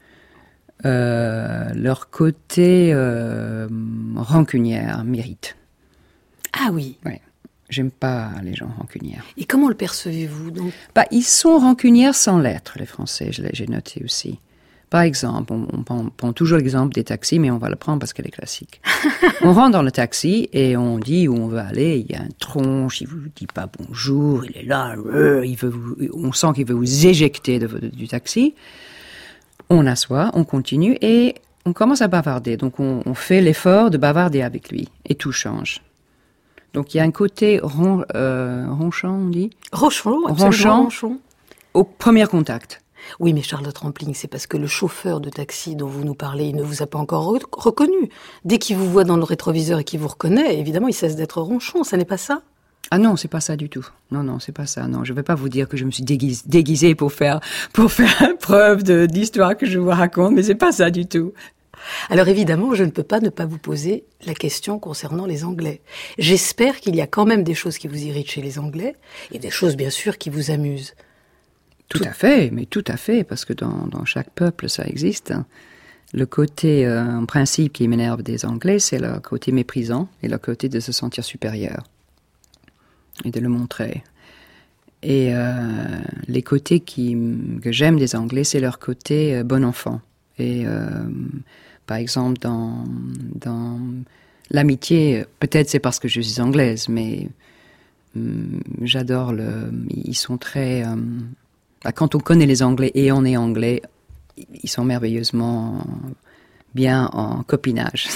Euh, leur côté euh, rancunière m'irrite. Ah oui. Ouais. J'aime pas les gens rancunières. Et comment le percevez-vous donc ? Bah, ils sont rancunières sans l'être, les Français, je l'ai, j'ai noté aussi. Par exemple, on, on prend, prend toujours l'exemple des taxis, mais on va le prendre parce qu'elle est classique. On rentre dans le taxi et on dit où on veut aller. Il y a un tronche, il vous dit pas bonjour, il est là, euh, il veut vous, on sent qu'il veut vous éjecter de, de, du taxi. On assoit, on continue et on commence à bavarder. Donc on, on fait l'effort de bavarder avec lui et tout change. Donc il y a un côté ron, euh, ronchant, on dit Ronchon, absolument Ronchant. ronchon. Au premier contact. Oui, mais Charlotte Rampling, c'est parce que le chauffeur de taxi dont vous nous parlez, il ne vous a pas encore re- reconnu. Dès qu'il vous voit dans le rétroviseur et qu'il vous reconnaît, évidemment, il cesse d'être ronchon. Ça n'est pas ça ? Ah non, c'est pas ça du tout. Non, non, c'est pas ça. Non, je vais pas vous dire que je me suis déguisée, déguisée pour faire, pour faire preuve de, d'histoire que je vous raconte, mais c'est pas ça du tout. Alors évidemment, je ne peux pas ne pas vous poser la question concernant les Anglais. J'espère qu'il y a quand même des choses qui vous irritent chez les Anglais et des choses, bien sûr, qui vous amusent. Tout à fait, mais tout à fait, parce que dans, dans chaque peuple, ça existe. Hein. Le côté, euh, en principe, qui m'énerve des Anglais, c'est leur côté méprisant et leur côté de se sentir supérieur et de le montrer. Et euh, les côtés qui, que j'aime des Anglais, c'est leur côté euh, bon enfant. Et euh, par exemple, dans, dans l'amitié, peut-être c'est parce que je suis anglaise, mais hum, j'adore le... Ils sont très... Euh, bah, quand on connaît les Anglais et on est anglais, ils sont merveilleusement bien en copinage.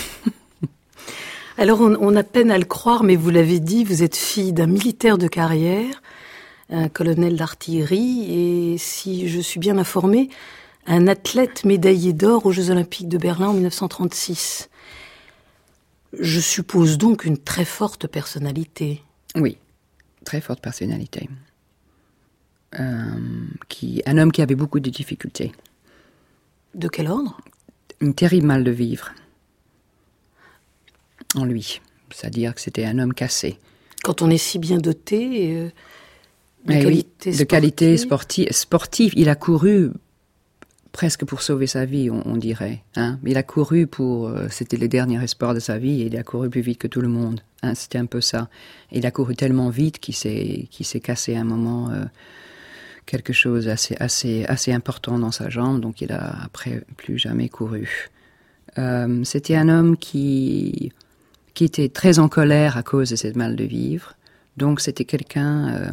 Alors on, on a peine à le croire, mais vous l'avez dit, vous êtes fille d'un militaire de carrière, un colonel d'artillerie, et si je suis bien informée, un athlète médaillé d'or aux Jeux Olympiques de Berlin en dix-neuf cent trente-six. Je suppose donc une très forte personnalité. Oui, très forte personnalité. euh, qui, un homme qui avait beaucoup de difficultés. De quel ordre? Une terrible mal de vivre en lui. C'est-à-dire que c'était un homme cassé. Quand on est si bien doté, euh, de, Eh qualité oui, de qualité sportive, sportive, il a couru presque pour sauver sa vie, on, on dirait. Hein. Il a couru pour... Euh, c'était le dernier espoir de sa vie, et il a couru plus vite que tout le monde. Hein. C'était un peu ça. Et il a couru tellement vite qu'il s'est, qu'il s'est cassé à un moment euh, quelque chose assez, assez, assez important dans sa jambe, donc il a après plus jamais couru. Euh, c'était un homme qui... qui était très en colère à cause de cette mal de vivre. Donc c'était quelqu'un euh,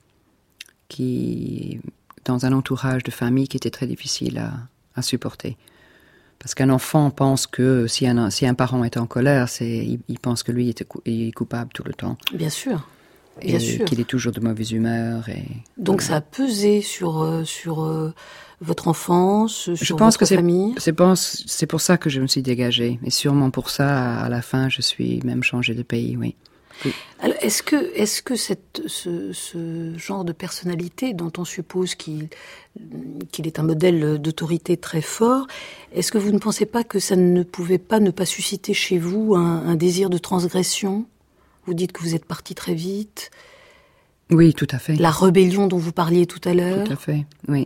qui, dans un entourage de famille qui était très difficile à, à supporter. Parce qu'un enfant pense que si un, si un parent est en colère, c'est, il, il pense que lui est, est coupable tout le temps. Bien sûr. Bien et sûr. Qu'il est toujours de mauvaise humeur. Et, Donc voilà. Ça a pesé sur, euh, sur euh, votre enfance, sur je pense votre que c'est, famille. C'est, pense, c'est pour ça que je me suis dégagée. Et sûrement pour ça, à la fin, je suis même changée de pays, oui. oui. Alors, est-ce que, est-ce que cette, ce, ce genre de personnalité, dont on suppose qu'il, qu'il est un modèle d'autorité très fort, est-ce que vous ne pensez pas que ça ne pouvait pas ne pas susciter chez vous un, un désir de transgression ? Vous dites que vous êtes parti très vite. Oui, tout à fait. La rébellion dont vous parliez tout à l'heure. Tout à fait, oui.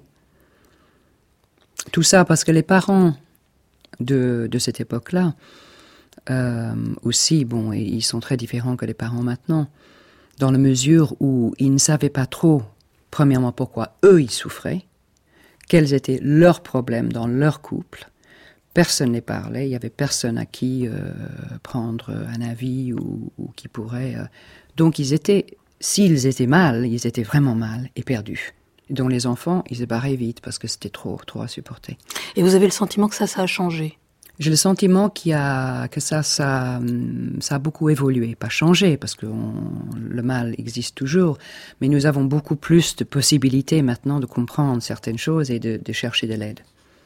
Tout ça parce que les parents de, de cette époque-là, euh, aussi, bon, ils sont très différents que les parents maintenant, dans la mesure où ils ne savaient pas trop, premièrement, pourquoi eux, ils souffraient, quels étaient leurs problèmes dans leur couple. Personne ne parlait, il n'y avait personne à qui euh, prendre un avis ou, ou qui pourrait... Euh... Donc ils étaient, s'ils étaient mal, ils étaient vraiment mal et perdus. Dont les enfants, ils se barraient vite parce que c'était trop, trop à supporter. Et vous avez le sentiment que ça, ça a changé ? J'ai le sentiment qu'il y a, que ça, ça, ça a beaucoup évolué, pas changé, parce que on, le mal existe toujours, mais nous avons beaucoup plus de possibilités maintenant de comprendre certaines choses et de, de chercher de l'aide.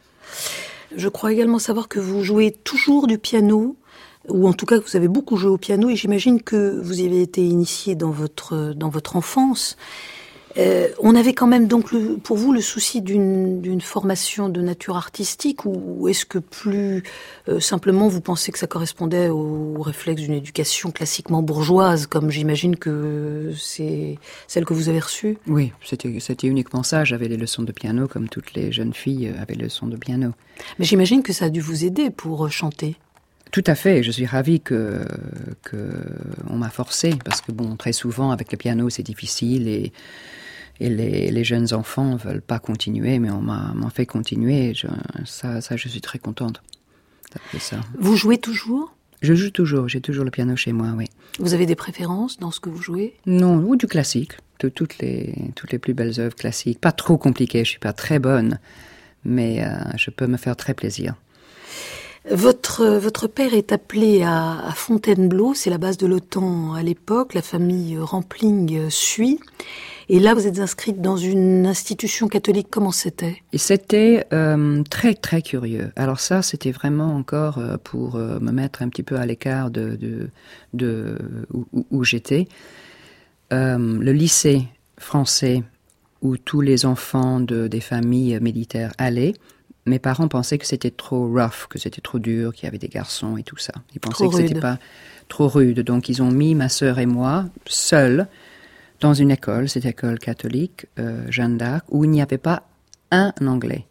Je crois également savoir que vous jouez toujours du piano, ou en tout cas que vous avez beaucoup joué au piano, et j'imagine que vous y avez été initié dans votre, dans votre enfance. Euh, on avait quand même donc le, pour vous le souci d'une, d'une formation de nature artistique, ou est-ce que plus euh, simplement vous pensez que ça correspondait au, au réflexe d'une éducation classiquement bourgeoise, comme j'imagine que c'est celle que vous avez reçue ? Oui, c'était, c'était uniquement ça. J'avais les leçons de piano comme toutes les jeunes filles avaient les leçons de piano. Mais j'imagine que ça a dû vous aider pour chanter. Tout à fait, je suis ravie que, que on m'a forcé, parce que bon, très souvent avec le piano c'est difficile et Et les, les jeunes enfants ne veulent pas continuer, mais on m'a, m'a fait continuer. Je, ça, ça, je suis très contente. Ça. Vous jouez toujours ? Je joue toujours. J'ai toujours le piano chez moi, oui. Vous avez des préférences dans ce que vous jouez ? Non, ou du classique. De toutes les, toutes les plus belles œuvres classiques. Pas trop compliquées, je suis pas très bonne, mais euh, je peux me faire très plaisir. Votre, votre père est appelé à, à Fontainebleau, c'est la base de l'OTAN à l'époque. La famille Rampling suit. Et là, vous êtes inscrite dans une institution catholique. Comment c'était ? Et c'était euh, très, très curieux. Alors ça, c'était vraiment encore euh, pour euh, me mettre un petit peu à l'écart de, de, de où, où j'étais. Euh, le lycée français où tous les enfants de, des familles militaires allaient, mes parents pensaient que c'était trop rough, que c'était trop dur, qu'il y avait des garçons et tout ça. Ils pensaient trop que rude. C'était pas trop rude. Donc ils ont mis ma sœur et moi seuls dans une école, cette école catholique, euh, Jeanne d'Arc, où il n'y avait pas un anglais.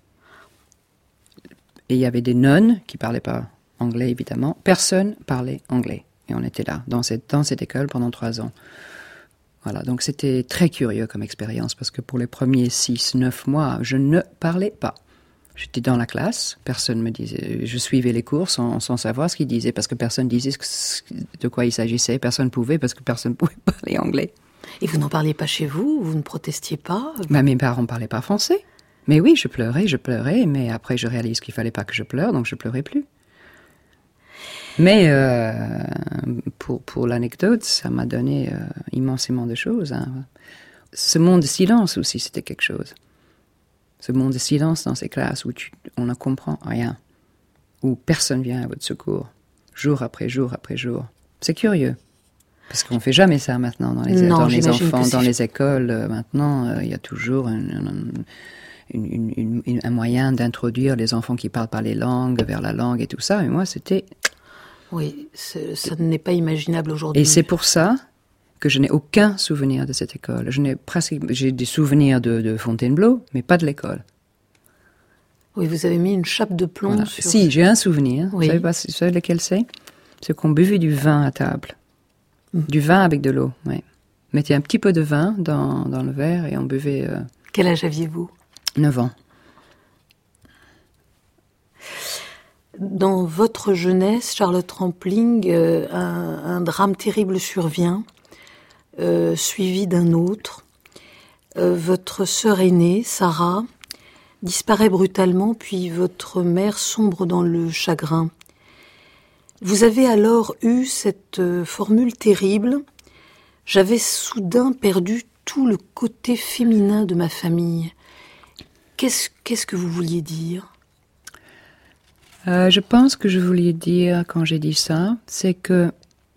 Et il y avait des nonnes qui ne parlaient pas anglais, évidemment. Personne parlait anglais. Et on était là, dans cette, dans cette école, pendant trois ans. Voilà, donc c'était très curieux comme expérience, parce que pour les premiers six, neuf mois, je ne parlais pas. J'étais dans la classe, personne me disait... Je suivais les cours sans, sans savoir ce qu'ils disaient, parce que personne disait de quoi il s'agissait. Personne ne pouvait, parce que personne ne pouvait parler anglais. Et vous n'en parliez pas chez vous ? Vous ne protestiez pas ? Bah, mes parents ne parlaient pas français. Mais oui, je pleurais, je pleurais, mais après je réalise qu'il ne fallait pas que je pleure, donc je ne pleurais plus. Mais euh, pour, pour l'anecdote, ça m'a donné euh, immensément de choses. Hein. Ce monde de silence aussi, c'était quelque chose. Ce monde de silence dans ces classes où tu, on ne comprend rien, où personne vient à votre secours, jour après jour après jour. C'est curieux. Parce qu'on ne fait jamais ça maintenant dans les, non, dans les enfants, dans si les écoles. Euh, maintenant, il euh, y a toujours un, un, une, une, une, un moyen d'introduire les enfants qui parlent pas les langues vers la langue et tout ça. Et moi, c'était... Oui, c'est, ça n'est pas imaginable aujourd'hui. Et c'est pour ça que je n'ai aucun souvenir de cette école. Je n'ai presque, j'ai des souvenirs de, de Fontainebleau, mais pas de l'école. Oui, vous avez mis une chape de plomb Voilà. sur... Si, j'ai un souvenir. Oui. Vous savez pas, vous savez lequel c'est? C'est qu'on buvait du vin à table. Mmh. Du vin avec de l'eau, oui. On mettait un petit peu de vin dans, dans le verre et on buvait... Euh, Quel âge aviez-vous? neuf ans. Dans votre jeunesse, Charlotte Rampling, euh, un, un drame terrible survient, euh, suivi d'un autre. Euh, votre sœur aînée, Sarah, disparaît brutalement, puis votre mère sombre dans le chagrin. Vous avez alors eu cette euh, formule terrible « J'avais soudain perdu tout le côté féminin de ma famille ». Qu'est-ce, qu'est-ce que vous vouliez dire ? Euh, je pense que je voulais dire, quand j'ai dit ça, c'est que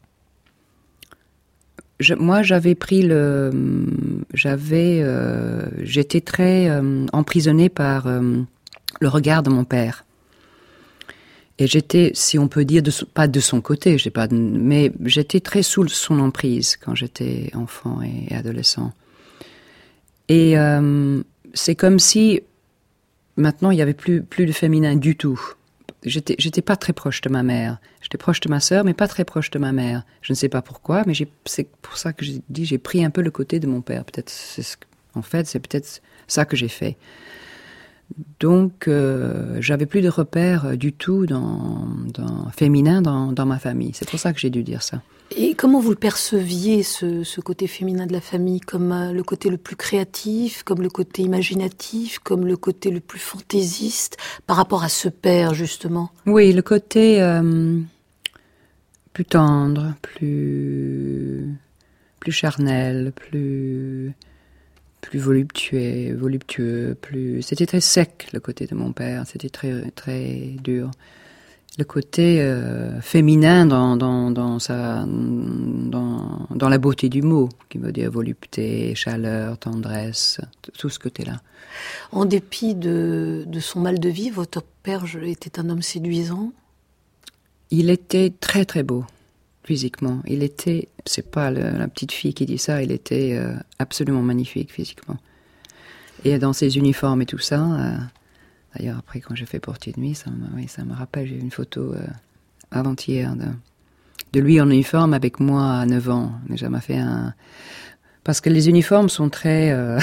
je, moi, j'avais pris le... J'avais... Euh, j'étais très euh, emprisonnée par euh, le regard de mon père. Et j'étais, si on peut dire, de, pas de son côté, j'ai pas, mais j'étais très sous son emprise quand j'étais enfant et adolescent. Et euh, c'est comme si, maintenant, il y avait plus, plus de féminin du tout. J'étais, j'étais pas très proche de ma mère. J'étais proche de ma sœur, mais pas très proche de ma mère. Je ne sais pas pourquoi, mais j'ai, c'est pour ça que j'ai dit, j'ai pris un peu le côté de mon père. Peut-être, c'est ce, en fait, c'est peut-être ça que j'ai fait. Donc, euh, j'avais plus de repères du tout dans, dans féminin dans, dans ma famille. C'est pour ça que j'ai dû dire ça. Et comment vous le perceviez, ce, ce côté féminin de la famille, comme euh, le côté le plus créatif, comme le côté imaginatif, comme le côté le plus fantaisiste, par rapport à ce père, justement ? Oui, le côté euh, plus tendre, plus, plus charnel, plus, plus voluptueux, voluptueux, plus... C'était très sec, le côté de mon père, c'était très, très dur. Le côté euh, féminin dans, dans, dans, sa, dans, dans la beauté du mot, qui veut dire volupté, chaleur, tendresse, tout ce côté-là. En dépit de, de son mal de vie, votre père était un homme séduisant ? Il était très très beau, physiquement. Il était, c'est pas le, la petite fille qui dit ça, il était euh, absolument magnifique physiquement. Et dans ses uniformes et tout ça... Euh, D'ailleurs, après, quand j'ai fait portier de nuit, ça me, oui, ça me rappelle, j'ai eu une photo euh, avant-hier de, de lui en uniforme avec moi à neuf ans. Déjà, m'a fait un... Parce que les uniformes sont très... Euh...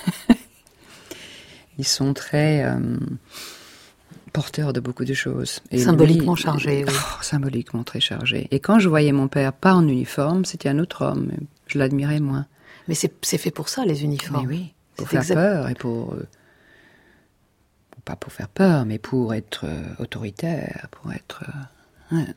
Ils sont très euh, porteurs de beaucoup de choses. Et symboliquement lui, chargés, oui. Oh, symboliquement très chargés. Et quand je voyais mon père pas en uniforme, c'était un autre homme. Je l'admirais moins. Mais c'est, c'est fait pour ça, les uniformes. Mais oui, pour c'est faire exact... peur et pour... Euh, pas pour faire peur, mais pour être euh, autoritaire, pour être... Euh, ouais.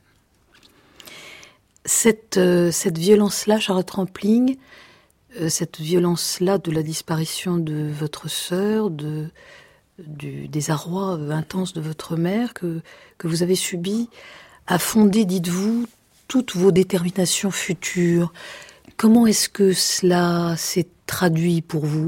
Cette, euh, cette violence-là, Charlotte Rampling, euh, cette violence-là de la disparition de votre sœur, de, du désarroi intense de votre mère que, que vous avez subi, a fondé, dites-vous, toutes vos déterminations futures. Comment est-ce que cela s'est traduit pour vous ?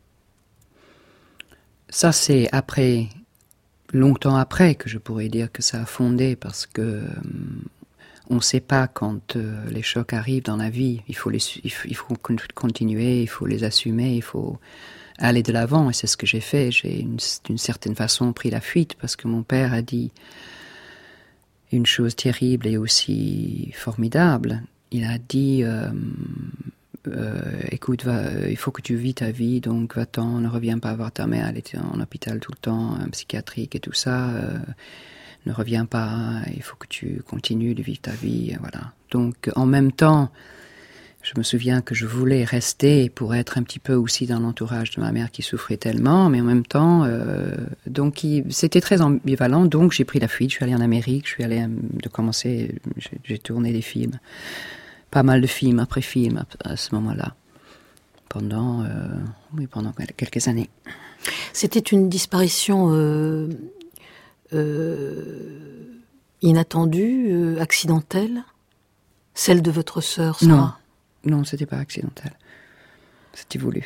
Ça, c'est après, longtemps après, que je pourrais dire que ça a fondé, parce que euh, on ne sait pas quand euh, les chocs arrivent dans la vie. Il faut, les, il, faut, il faut continuer, il faut les assumer, il faut aller de l'avant. Et c'est ce que j'ai fait. J'ai, une, d'une certaine façon, pris la fuite, parce que mon père a dit une chose terrible et aussi formidable. Il a dit... Euh, Euh, écoute, va, euh, il faut que tu vis ta vie, donc va-t'en, ne reviens pas voir ta mère, elle était en hôpital tout le temps, euh, psychiatrique et tout ça, euh, ne reviens pas, il faut que tu continues de vivre ta vie, euh, voilà. Donc, en même temps, je me souviens que je voulais rester pour être un petit peu aussi dans l'entourage de ma mère qui souffrait tellement, mais en même temps, euh, donc, il, c'était très ambivalent, donc j'ai pris la fuite, je suis allée en Amérique, je suis allée euh, de commencer, j'ai, j'ai tourné des films. Pas mal de films après films à, à ce moment-là, pendant, euh, oui, pendant quelques années. C'était une disparition euh, euh, inattendue, euh, accidentelle ? celle de votre sœur, Sarah? Non, non, c'était pas accidentel. C'était voulu.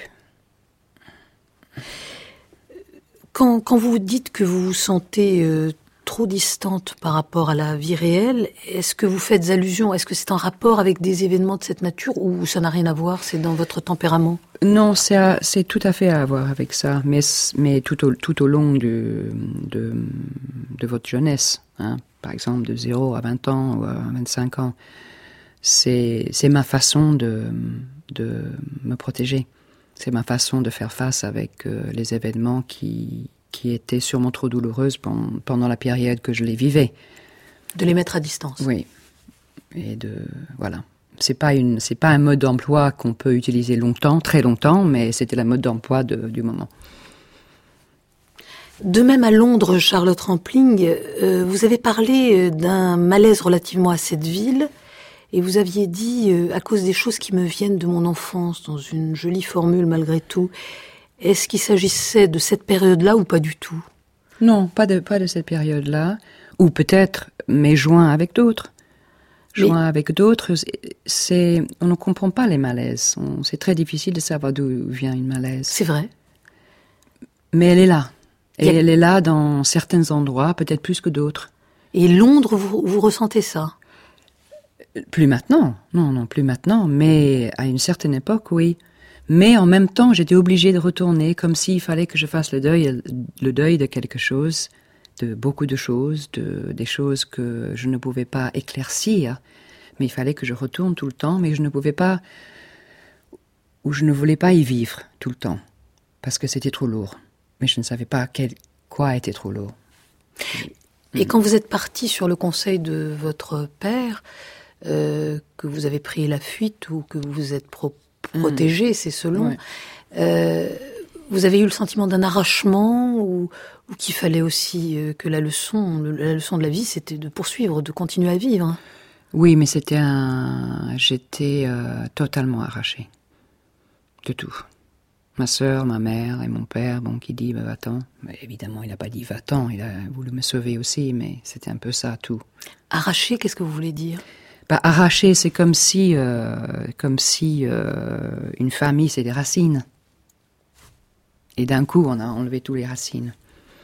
Quand, quand vous dites que vous vous sentez euh, trop distante par rapport à la vie réelle, est-ce que vous faites allusion, est-ce que c'est en rapport avec des événements de cette nature ou ça n'a rien à voir, c'est dans votre tempérament? Non, c'est, à, c'est tout à fait à voir avec ça, mais, mais tout, au, tout au long de, de, de votre jeunesse, hein, par exemple de zéro à vingt ans ou à vingt-cinq ans, c'est, c'est ma façon de, de me protéger. C'est ma façon de faire face avec euh, les événements qui, qui étaient sûrement trop douloureuses pendant, pendant la période que je les vivais. De les mettre à distance. Oui. Et de, voilà. C'est pas une, c'est pas un mode d'emploi qu'on peut utiliser longtemps, très longtemps, mais c'était le mode d'emploi de, du moment. De même à Londres, Charlotte Rampling, euh, vous avez parlé d'un malaise relativement à cette ville. Et vous aviez dit, euh, à cause des choses qui me viennent de mon enfance, dans une jolie formule malgré tout, est-ce qu'il s'agissait de cette période-là ou pas du tout? Non, pas de, pas de cette période-là. Ou peut-être, mais joint avec d'autres. Joint mais... avec d'autres, c'est, on ne comprend pas les malaises. On, c'est très difficile de savoir d'où vient une malaise. C'est vrai. Mais elle est là. Et a... elle est là dans certains endroits, peut-être plus que d'autres. Et Londres, vous, vous ressentez ça? Plus maintenant, non, non, plus maintenant, mais à une certaine époque, oui. Mais en même temps, j'étais obligée de retourner, comme s'il fallait que je fasse le deuil, le deuil de quelque chose, de beaucoup de choses, de, des choses que je ne pouvais pas éclaircir, mais il fallait que je retourne tout le temps, mais je ne pouvais pas, ou je ne voulais pas y vivre tout le temps, parce que c'était trop lourd. Mais je ne savais pas quel, quoi était trop lourd. Et quand vous êtes partie sur le conseil de votre père, Euh, que vous avez pris la fuite ou que vous vous êtes pro- protégé, mmh. c'est selon. Ouais. Euh, vous avez eu le sentiment d'un arrachement ou, ou qu'il fallait aussi euh, que la leçon, le, la leçon de la vie, c'était de poursuivre, de continuer à vivre? Oui, mais c'était un... J'étais euh, totalement arrachée. De tout. Ma sœur, ma mère et mon père, bon, qui dit bah, va-t'en. Mais évidemment, il n'a pas dit va-t'en, il a voulu me sauver aussi, mais c'était un peu ça, tout. Arraché, qu'est-ce que vous voulez dire? Bah, arracher, c'est comme si, euh, comme si euh, une famille, c'est des racines. Et d'un coup, on a enlevé toutes les racines.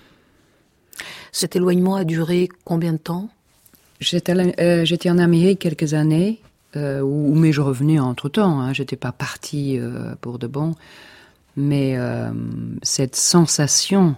Cet éloignement a duré combien de temps? J'étais, euh, j'étais en Amérique quelques années, euh, où, mais je revenais entre-temps. Hein, j'étais pas partie euh, pour de bon. Mais euh, cette sensation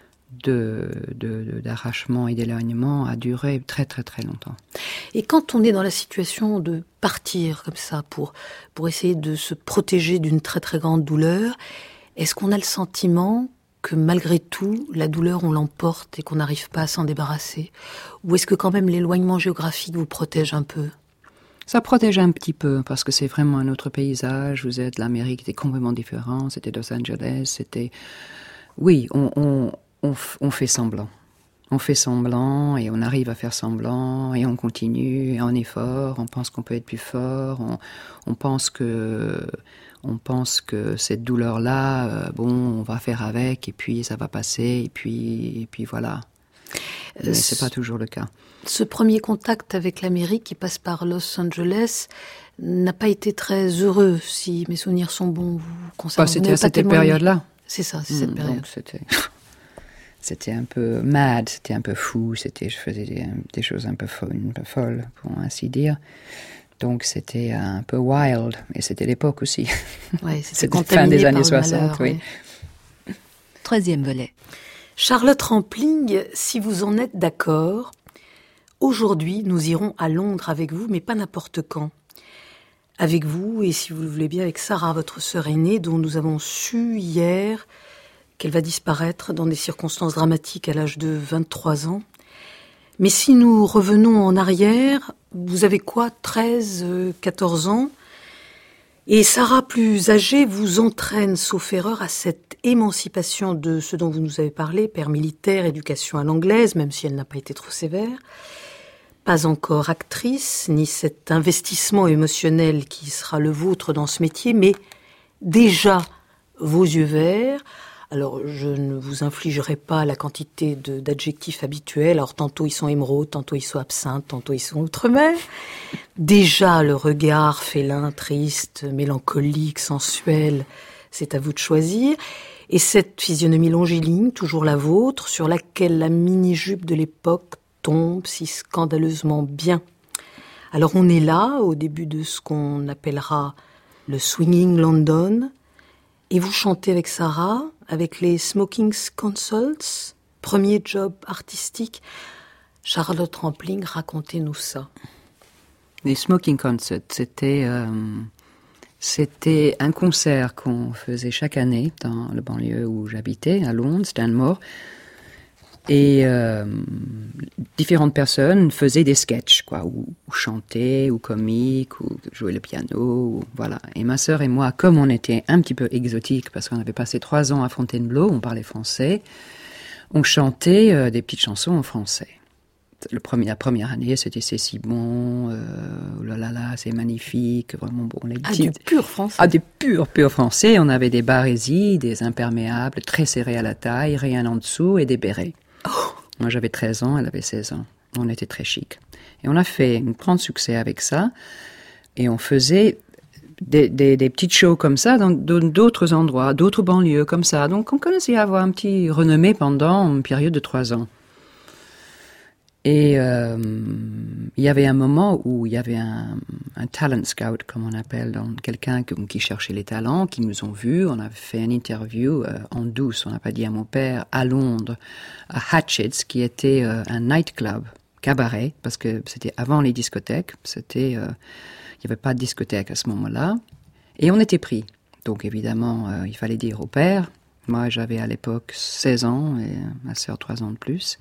De, de, de, d'arrachement et d'éloignement a duré très très très longtemps. Et quand on est dans la situation de partir comme ça pour, pour essayer de se protéger d'une très très grande douleur, est-ce qu'on a le sentiment que malgré tout, la douleur on l'emporte et qu'on n'arrive pas à s'en débarrasser? Ou est-ce que quand même l'éloignement géographique vous protège un peu? Ça protège un petit peu parce que c'est vraiment un autre paysage. Vous êtes, l'Amérique était complètement différent, c'était Los Angeles, c'était... Oui, on... on On, f- on fait semblant. On fait semblant et on arrive à faire semblant et on continue et on est fort, on pense qu'on peut être plus fort, on, on, pense, que, on pense que cette douleur-là, euh, bon, on va faire avec et puis ça va passer et puis, et puis voilà. Mais ce, c'est pas toujours le cas. Ce premier contact avec l'Amérique qui passe par Los Angeles n'a pas été très heureux, si mes souvenirs sont bons. Vous concernant, bah, c'était à cette période-là. C'est ça, c'est mmh, cette période. Donc c'était... C'était un peu mad, c'était un peu fou, c'était, je faisais des, des choses un peu, folles, un peu folles, pour ainsi dire. Donc c'était un peu wild, et c'était l'époque aussi. Ouais, c'était c'était fin des années soixante, malheur, oui. oui. Troisième volet. Charlotte Rampling, si vous en êtes d'accord, aujourd'hui nous irons à Londres avec vous, mais pas n'importe quand. Avec vous, et si vous le voulez bien, avec Sarah, votre sœur aînée, dont nous avons su hier qu'elle va disparaître dans des circonstances dramatiques à l'âge de vingt-trois ans. Mais si nous revenons en arrière, vous avez quoi, treize, quatorze ans? Et Sarah, plus âgée, vous entraîne, sauf erreur, à cette émancipation de ce dont vous nous avez parlé, père militaire, éducation à l'anglaise, même si elle n'a pas été trop sévère. Pas encore actrice, ni cet investissement émotionnel qui sera le vôtre dans ce métier, mais déjà vos yeux verts, Alors, je ne vous infligerai pas la quantité de, d'adjectifs habituels. Alors, tantôt ils sont émeraudes, tantôt ils sont absinthe, tantôt ils sont outre-mer. Déjà, le regard félin, triste, mélancolique, sensuel, c'est à vous de choisir. Et cette physionomie longiligne, toujours la vôtre, sur laquelle la mini-jupe de l'époque tombe si scandaleusement bien. Alors, on est là, au début de ce qu'on appellera le swinging London, et vous chantez avec Sarah, avec les Smoking Consults, premier job artistique. Charlotte Rampling, racontez-nous ça. Les Smoking Concerts, c'était, euh, c'était un concert qu'on faisait chaque année dans le banlieue où j'habitais, à Londres, Stanmore. Et euh, différentes personnes faisaient des sketchs, quoi, ou, ou chantaient, ou comiques, ou jouaient le piano, ou, voilà. Et ma sœur et moi, comme on était un petit peu exotiques, parce qu'on avait passé trois ans à Fontainebleau, on parlait français, on chantait euh, des petites chansons en français. Le premier, la première année, c'était C'est si bon, euh, oh là là là, c'est magnifique, vraiment bon. Les ah, petites... du pur français. Ah, du pur, pur français. On avait des barésies, des imperméables, très serrés à la taille, rien en dessous, et des bérets. Oh. Moi, j'avais treize ans, elle avait seize ans. On était très chic. Et on a fait un grand succès avec ça. Et on faisait des, des, des petites shows comme ça dans d'autres endroits, d'autres banlieues comme ça. Donc, on commençait à avoir un petit renommé pendant une période de trois ans. Et euh, il y avait un moment où il y avait un, un talent scout, comme on appelle, donc quelqu'un qui, qui cherchait les talents, qui nous ont vus. On a fait une interview euh, en douce, on n'a pas dit à mon père, à Londres, à Hatchett's, qui était euh, un nightclub, cabaret, parce que c'était avant les discothèques. C'était, euh, il n'y avait pas de discothèque à ce moment-là. Et on était pris. Donc évidemment, euh, il fallait dire au père. Moi, j'avais à l'époque seize ans et ma sœur trois ans de plus.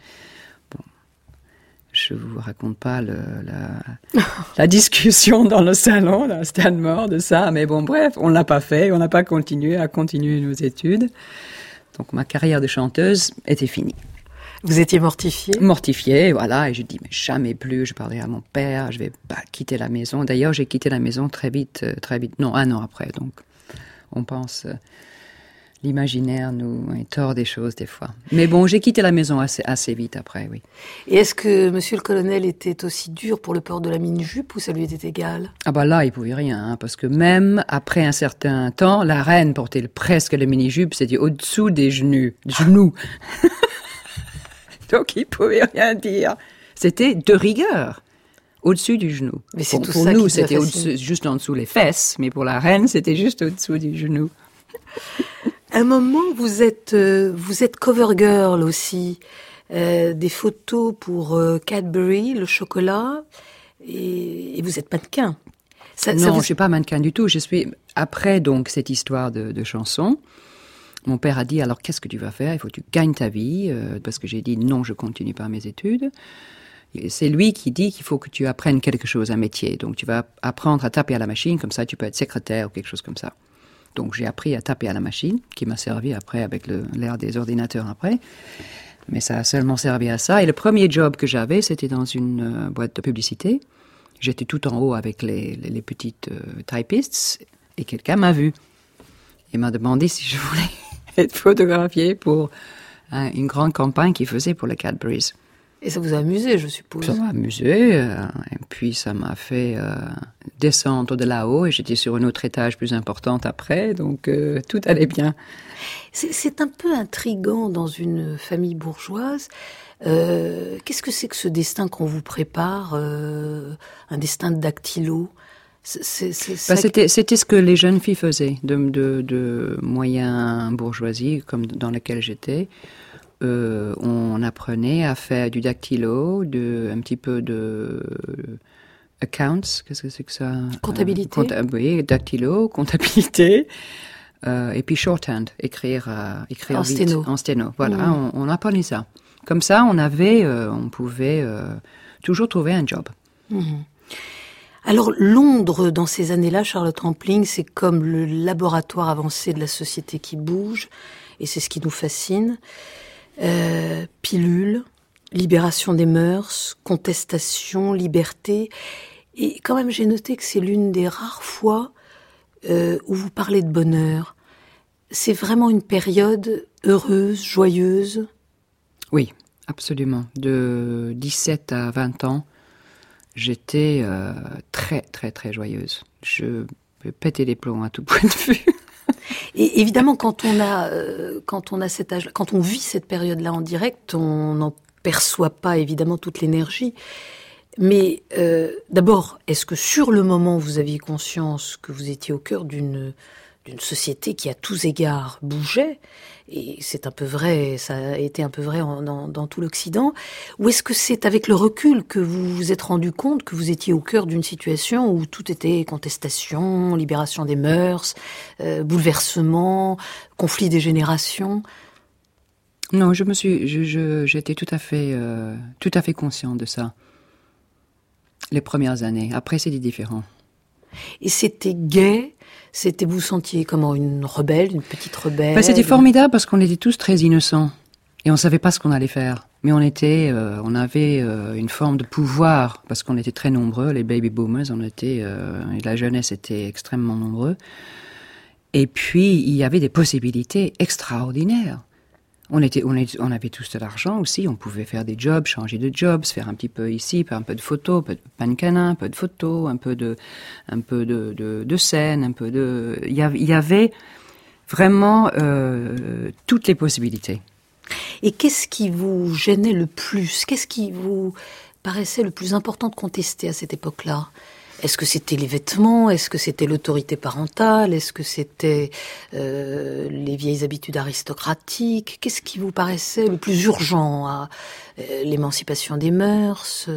Je vous raconte pas le, la, la discussion dans le salon, dans le Stanmore, de ça. Mais bon, bref, on l'a pas fait. On n'a pas continué à continuer nos études. Donc, ma carrière de chanteuse était finie. Vous étiez mortifiée? Mortifiée, voilà. Et je dis, mais jamais plus. Je parlais à mon père. Je vais pas quitter la maison. D'ailleurs, j'ai quitté la maison très vite, très vite. Non, un an après. Donc, on pense... L'imaginaire nous est tort des choses, des fois. Mais bon, j'ai quitté la maison assez, assez vite après, oui. Et est-ce que monsieur le colonel était aussi dur pour le port de la mini-jupe ou ça lui était égal? Ah bah là, il pouvait rien, hein, parce que même après un certain temps, la reine portait presque la mini-jupe, c'était au-dessous des genoux. genoux. Donc, il pouvait rien dire. C'était de rigueur. Au-dessus du genou. Mais c'est bon, tout pour ça nous, qui c'était au-dessus, juste en dessous les fesses, mais pour la reine, c'était juste au-dessous du genou. À un moment, vous êtes, euh, vous êtes cover girl aussi. Euh, des photos pour euh, Cadbury, le chocolat, et, et vous êtes mannequin. Ça, non, ça vous... je ne suis pas mannequin du tout. Je suis après donc cette histoire de, de chanson. Mon père a dit, alors qu'est-ce que tu vas faire? Il faut que tu gagnes ta vie, euh, parce que j'ai dit non, je continue pas mes études. Et c'est lui qui dit qu'il faut que tu apprennes quelque chose, un métier. Donc tu vas apprendre à taper à la machine, comme ça tu peux être secrétaire ou quelque chose comme ça. Donc j'ai appris à taper à la machine, qui m'a servi après avec le, l'ère des ordinateurs après. Mais ça a seulement servi à ça. Et le premier job que j'avais, c'était dans une euh, boîte de publicité. J'étais tout en haut avec les, les, les petites euh, typistes, et quelqu'un m'a vu. Il m'a demandé si je voulais être photographiée pour hein, une grande campagne qu'il faisait pour les Cadburys. Et ça vous a amusé, je suppose? Ça m'a amusé, euh, et puis ça m'a fait euh, descendre de là-haut, et j'étais sur un autre étage plus important après, donc euh, tout allait bien. C'est, c'est un peu intriguant dans une famille bourgeoise. Euh, qu'est-ce que c'est que ce destin qu'on vous prépare, euh, un destin de dactylo? C'est, c'est, c'est bah, c'était, c'était ce que les jeunes filles faisaient, de, de, de moyenne bourgeoisie, comme dans laquelle j'étais. Euh, on apprenait à faire du dactylo, de, un petit peu de accounts, qu'est-ce que c'est que ça? Comptabilité. Euh, compta- oui, dactylo, comptabilité, euh, et puis shorthand, écrire, euh, écrire en vite. sténo. En sténo, voilà, Mmh. on, on apprenait ça. Comme ça, on avait, euh, on pouvait euh, toujours trouver un job. Mmh. Alors, Londres, dans ces années-là, Charlotte Rampling, c'est comme le laboratoire avancé de la société qui bouge, et c'est ce qui nous fascine. Euh, pilule, libération des mœurs, contestation, liberté. Et quand même, j'ai noté que c'est l'une des rares fois euh, où vous parlez de bonheur. c'est vraiment une période heureuse, joyeuse? Oui, absolument. De dix-sept à vingt ans, j'étais euh, très, très, très joyeuse. Je pétais les plombs à tout point de vue. Et évidemment, quand on a, euh, quand on a cet âge, quand on vit cette période-là en direct, on n'en perçoit pas évidemment toute l'énergie. Mais euh, d'abord, est-ce que sur le moment, vous aviez conscience que vous étiez au cœur d'une d'une société qui, à tous égards, bougeait? Et c'est un peu vrai, ça a été un peu vrai en, dans, dans tout l'Occident. Ou est-ce que c'est avec le recul que vous vous êtes rendu compte que vous étiez au cœur d'une situation où tout était contestation, libération des mœurs, euh, bouleversement, conflit des générations? Non, je me suis, je, je, j'étais tout à fait, euh, tout à fait consciente de ça. Les premières années. Après, c'était différent. Et c'était gai? C'était, vous sentiez comment, une rebelle, une petite rebelle? Ben, c'était formidable parce qu'on était tous très innocents et on savait pas ce qu'on allait faire. Mais on était, euh, on avait euh, une forme de pouvoir parce qu'on était très nombreux, les baby boomers, on était, euh, et la jeunesse était extrêmement nombreux. Et puis il y avait des possibilités extraordinaires. On était, on, est, on avait tous de l'argent aussi, on pouvait faire des jobs, changer de jobs, faire un petit peu ici, faire un peu de photos, un peu de mannequinat, un peu de photos, un peu de, un peu de, de, de scène, un peu de, il y avait, il y avait vraiment euh, toutes les possibilités. Et qu'est-ce qui vous gênait le plus? Qu'est-ce qui vous paraissait le plus important de contester à cette époque-là? Est-ce que c'était les vêtements? Est-ce que c'était l'autorité parentale? Est-ce que c'était euh, les vieilles habitudes aristocratiques? Qu'est-ce qui vous paraissait le plus urgent à euh, l'émancipation des mœurs?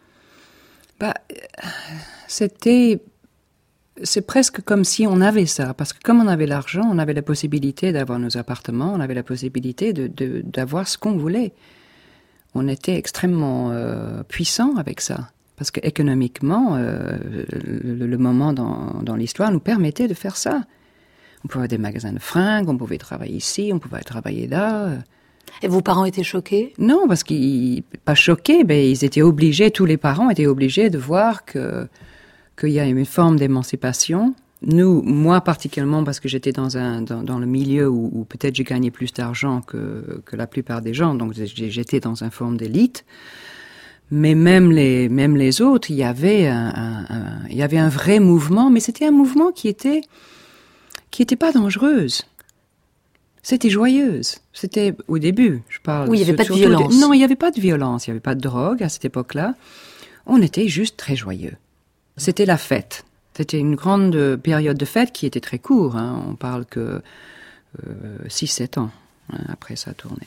Bah, c'était... C'est presque comme si on avait ça, parce que comme on avait l'argent, on avait la possibilité d'avoir nos appartements, on avait la possibilité de, de, d'avoir ce qu'on voulait. On était extrêmement euh, puissants avec ça. Parce qu'économiquement, euh, le, le moment dans, dans l'histoire nous permettait de faire ça. On pouvait avoir des magasins de fringues, on pouvait travailler ici, on pouvait travailler là. Et vos parents étaient choqués? Non, parce qu'ils, pas choqués, mais ils étaient obligés, tous les parents étaient obligés de voir que, qu'il y a une forme d'émancipation. Nous, moi particulièrement, parce que j'étais dans, un, dans, dans le milieu où, où peut-être j'ai gagné plus d'argent que, que la plupart des gens, donc j'étais dans une forme d'élite. Mais même les, même les autres, il y avait un, un, un, il y avait un vrai mouvement, mais c'était un mouvement qui était, qui était pas dangereuse. C'était joyeuse. C'était au début, je parle. Oui, il n'y avait pas de violence. De, non, il n'y avait pas de violence, il n'y avait pas de drogue à cette époque-là. On était juste très joyeux. C'était la fête. C'était une grande période de fête qui était très courte. Hein. On parle que euh, six sept ans hein, après ça a tourné.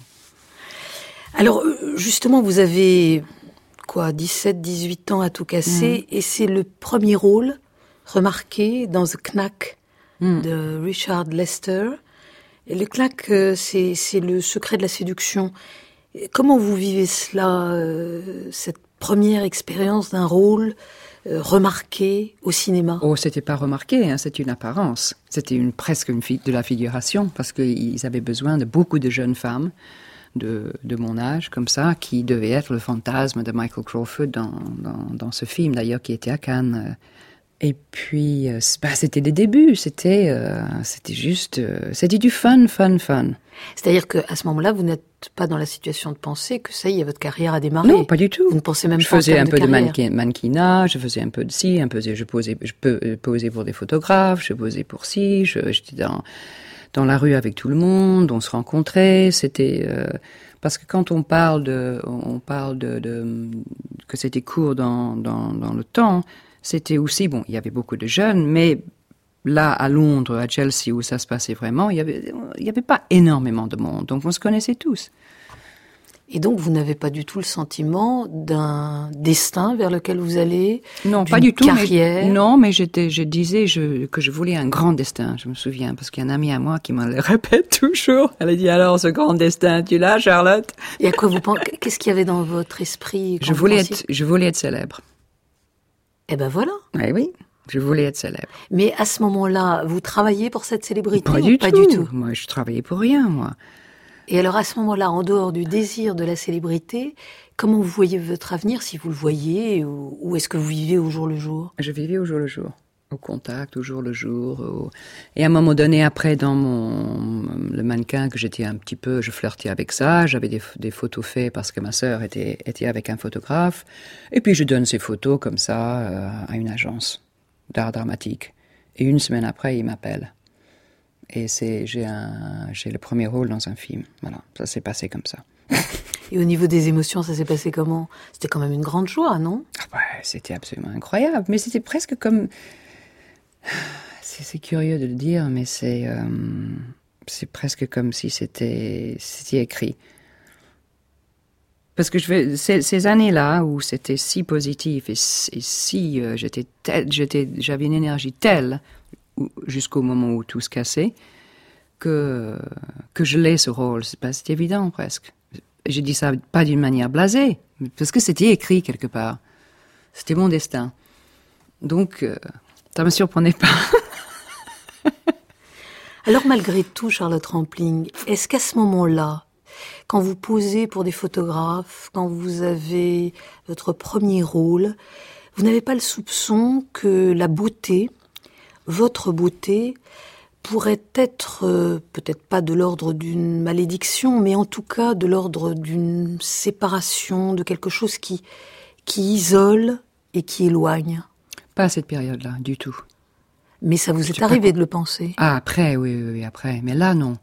Alors, justement, vous avez... quoi, dix-sept, dix-huit ans à tout casser, mmh. et c'est le premier rôle remarqué dans The Knack mmh. de Richard Lester. Et le Knack, c'est, c'est le secret de la séduction. Comment vous vivez cela, euh, cette première expérience d'un rôle euh, remarqué au cinéma? Oh, c'était pas remarqué, hein, c'était une apparence. C'était une, presque une fi- de la figuration, parce qu'ils avaient besoin de beaucoup de jeunes femmes De, de mon âge, comme ça, qui devait être le fantasme de Michael Crawford dans, dans, dans ce film, d'ailleurs, qui était à Cannes. Et puis, euh, bah, c'était les débuts, c'était, euh, c'était juste, euh, c'était du fun, fun, fun. C'est-à-dire qu'à ce moment-là, vous n'êtes pas dans la situation de penser que ça y est, votre carrière a démarré? Non, pas du tout. Vous ne pensez même je pas en faisais un termes peu de, de mannequin, mannequinat, je faisais un peu de ci, un peu de, je posais, je peux poser pour des photographes, je posais pour ci, je, j'étais dans... dans la rue avec tout le monde, on se rencontrait, c'était euh, parce que quand on parle de, on parle de, de que c'était court dans, dans dans le temps, c'était aussi bon, il y avait beaucoup de jeunes, mais là à Londres, à Chelsea où ça se passait vraiment, il y avait il y avait pas énormément de monde, donc on se connaissait tous. Et donc, vous n'avez pas du tout le sentiment d'un destin vers lequel vous allez? Non, pas du tout. Carrière. Mais, non, mais j'étais, je disais je, que je voulais un grand destin. Je me souviens, parce qu'il y a un ami à moi qui me le répète toujours. Elle a dit, alors, ce grand destin, tu l'as, Charlotte? Et à quoi vous pensez? Qu'est-ce qu'il y avait dans votre esprit? Je voulais être, je voulais être célèbre. Eh ben voilà. Oui, oui. Je voulais être célèbre. Mais à ce moment-là, vous travailliez pour cette célébrité? Pas ou du pas tout. du tout. Moi, je travaillais pour rien, moi. Et alors, à ce moment-là, en dehors du désir de la célébrité, comment vous voyez votre avenir, si vous le voyez, ou, ou est-ce que vous vivez au jour le jour? Je vivais au jour le jour. au contact, au jour le jour. Au... Et à un moment donné, après, dans mon le mannequin que j'étais un petit peu, je flirtais avec ça. J'avais des, des photos faites parce que ma sœur était, était avec un photographe. Et puis je donne ces photos comme ça euh, à une agence d'art dramatique. Et une semaine après, il m'appelle. Et c'est, j'ai, un, j'ai le premier rôle dans un film. Voilà, ça s'est passé comme ça. Et au niveau des émotions, ça s'est passé comment? C'était quand même une grande joie, non? Ah ouais, c'était absolument incroyable. Mais c'était presque comme... C'est, c'est curieux de le dire, mais c'est, euh, c'est presque comme si c'était, c'était écrit. Parce que je vais, ces, ces années-là où c'était si positif et, et si euh, j'étais, tel, j'étais, j'avais une énergie telle où, jusqu'au moment où tout se cassait que que je l'ai ce rôle. C'est pas, c'est évident presque. J'ai dit ça pas d'une manière blasée, parce que c'était écrit quelque part. C'était mon destin. Donc euh, ça me surprenait pas. Alors malgré tout, Charlotte Rampling, est-ce qu'à ce moment-là, quand vous posez pour des photographes, quand vous avez votre premier rôle, vous n'avez pas le soupçon que la beauté, votre beauté, pourrait être, euh, peut-être pas de l'ordre d'une malédiction, mais en tout cas de l'ordre d'une séparation, de quelque chose qui, qui isole et qui éloigne? Pas à cette période-là, du tout. Mais ça vous Je est sais pas arrivé quoi- de le penser? Ah, après, oui, oui, oui, après. Mais là, non.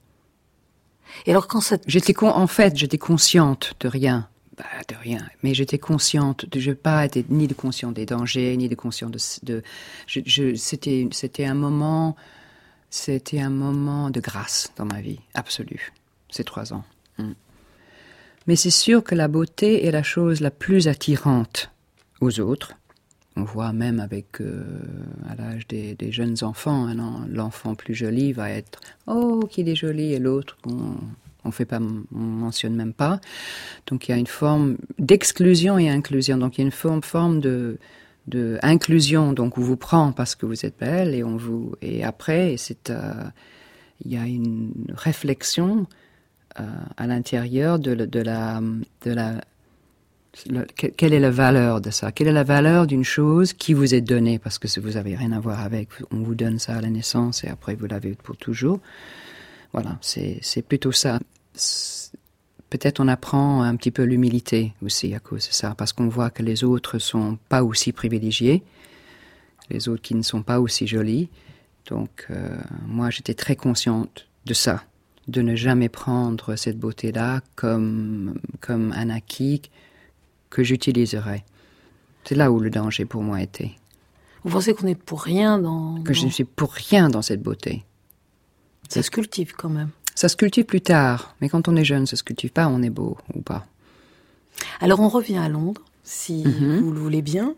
Et alors quand ça... J'étais con, en fait, j'étais consciente de rien. Bah, de rien. Mais j'étais consciente de, je n'ai pas été ni de consciente des dangers, ni de consciente de, de je, je, c'était, c'était un moment, c'était un moment de grâce dans ma vie, absolue. Ces trois ans. Mm. Mais c'est sûr que la beauté est la chose la plus attirante aux autres. On voit même avec, euh, à l'âge des, des jeunes enfants, hein, non, l'enfant plus joli va être « Oh, qu'il est joli !» et l'autre, on on fait pas, on mentionne même pas. Donc il y a une forme d'exclusion et inclusion. Donc il y a une forme, forme de, de inclusion. Donc on vous prend parce que vous êtes belle et on vous et après c'est euh, il y a une réflexion euh, à l'intérieur de, de la de la le, quelle est la valeur de ça? Quelle est la valeur d'une chose qui vous est donnée? Parce que vous n'avez rien à voir avec. On vous donne ça à la naissance et après vous l'avez pour toujours. Voilà, c'est, c'est plutôt ça. C'est, peut-être on apprend un petit peu l'humilité aussi à cause de ça, parce qu'on voit que les autres sont pas aussi privilégiés, les autres qui ne sont pas aussi jolis. Donc euh, moi j'étais très consciente de ça, de ne jamais prendre cette beauté-là comme, comme un acquis que j'utiliserais. C'est là où le danger pour moi était. Vous pensez qu'on est pour rien dans... Que dans... je ne suis pour rien dans cette beauté. Ça se cultive quand même. Ça se cultive plus tard, mais quand on est jeune, ça se cultive pas, on est beau ou pas. Alors on revient à Londres, si Mm-hmm. vous le voulez bien.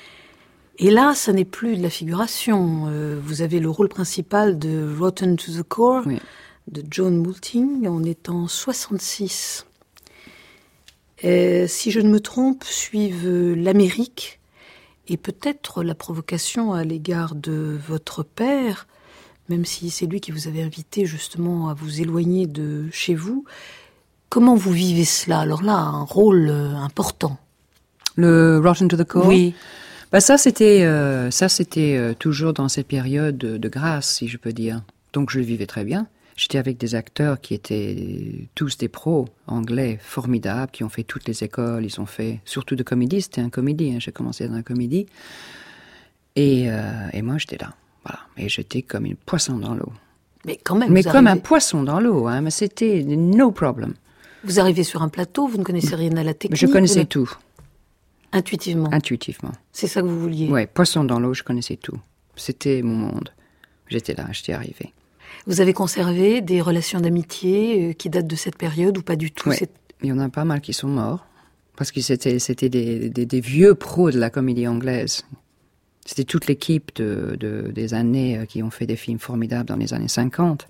Et là, ça n'est plus de la figuration. Euh, vous avez le rôle principal de Rotten to the Core, Oui. de John Moulting. On est en soixante-six. Et, si je ne me trompe, suivent l'Amérique et peut-être la provocation à l'égard de votre père, même si c'est lui qui vous avait invité justement à vous éloigner de chez vous. Comment vous vivez cela? Alors là, un rôle euh, important. Le Rotten to the Core. Oui. Bah ça c'était euh, ça c'était euh, toujours dans cette période de, de grâce, si je peux dire. Donc je le vivais très bien. J'étais avec des acteurs qui étaient tous des pros anglais formidables, qui ont fait toutes les écoles, ils ont fait surtout de comédie. C'était un comédie. Hein, j'ai commencé dans la comédie. Et euh, et moi j'étais là. Voilà. Et j'étais comme une poisson dans l'eau. Mais quand même, Mais vous comme un arrivez, poisson dans l'eau, hein, mais c'était no problem. vous arrivez sur un plateau, vous ne connaissez rien à la technique. Je connaissais vous tout, ne- Intuitivement. intuitivement. C'est ça que vous vouliez. Ouais, poisson dans l'eau, je connaissais tout. C'était mon monde. J'étais là, j'étais arrivée. Vous avez conservé des relations d'amitié euh, qui datent de cette période ou pas du tout? Ouais. C'est- Il y en a pas mal qui sont morts. Parce que c'était, c'était des, des, des vieux pros de la comédie anglaise. C'était toute l'équipe de, de, des années euh, qui ont fait des films formidables dans les années cinquante.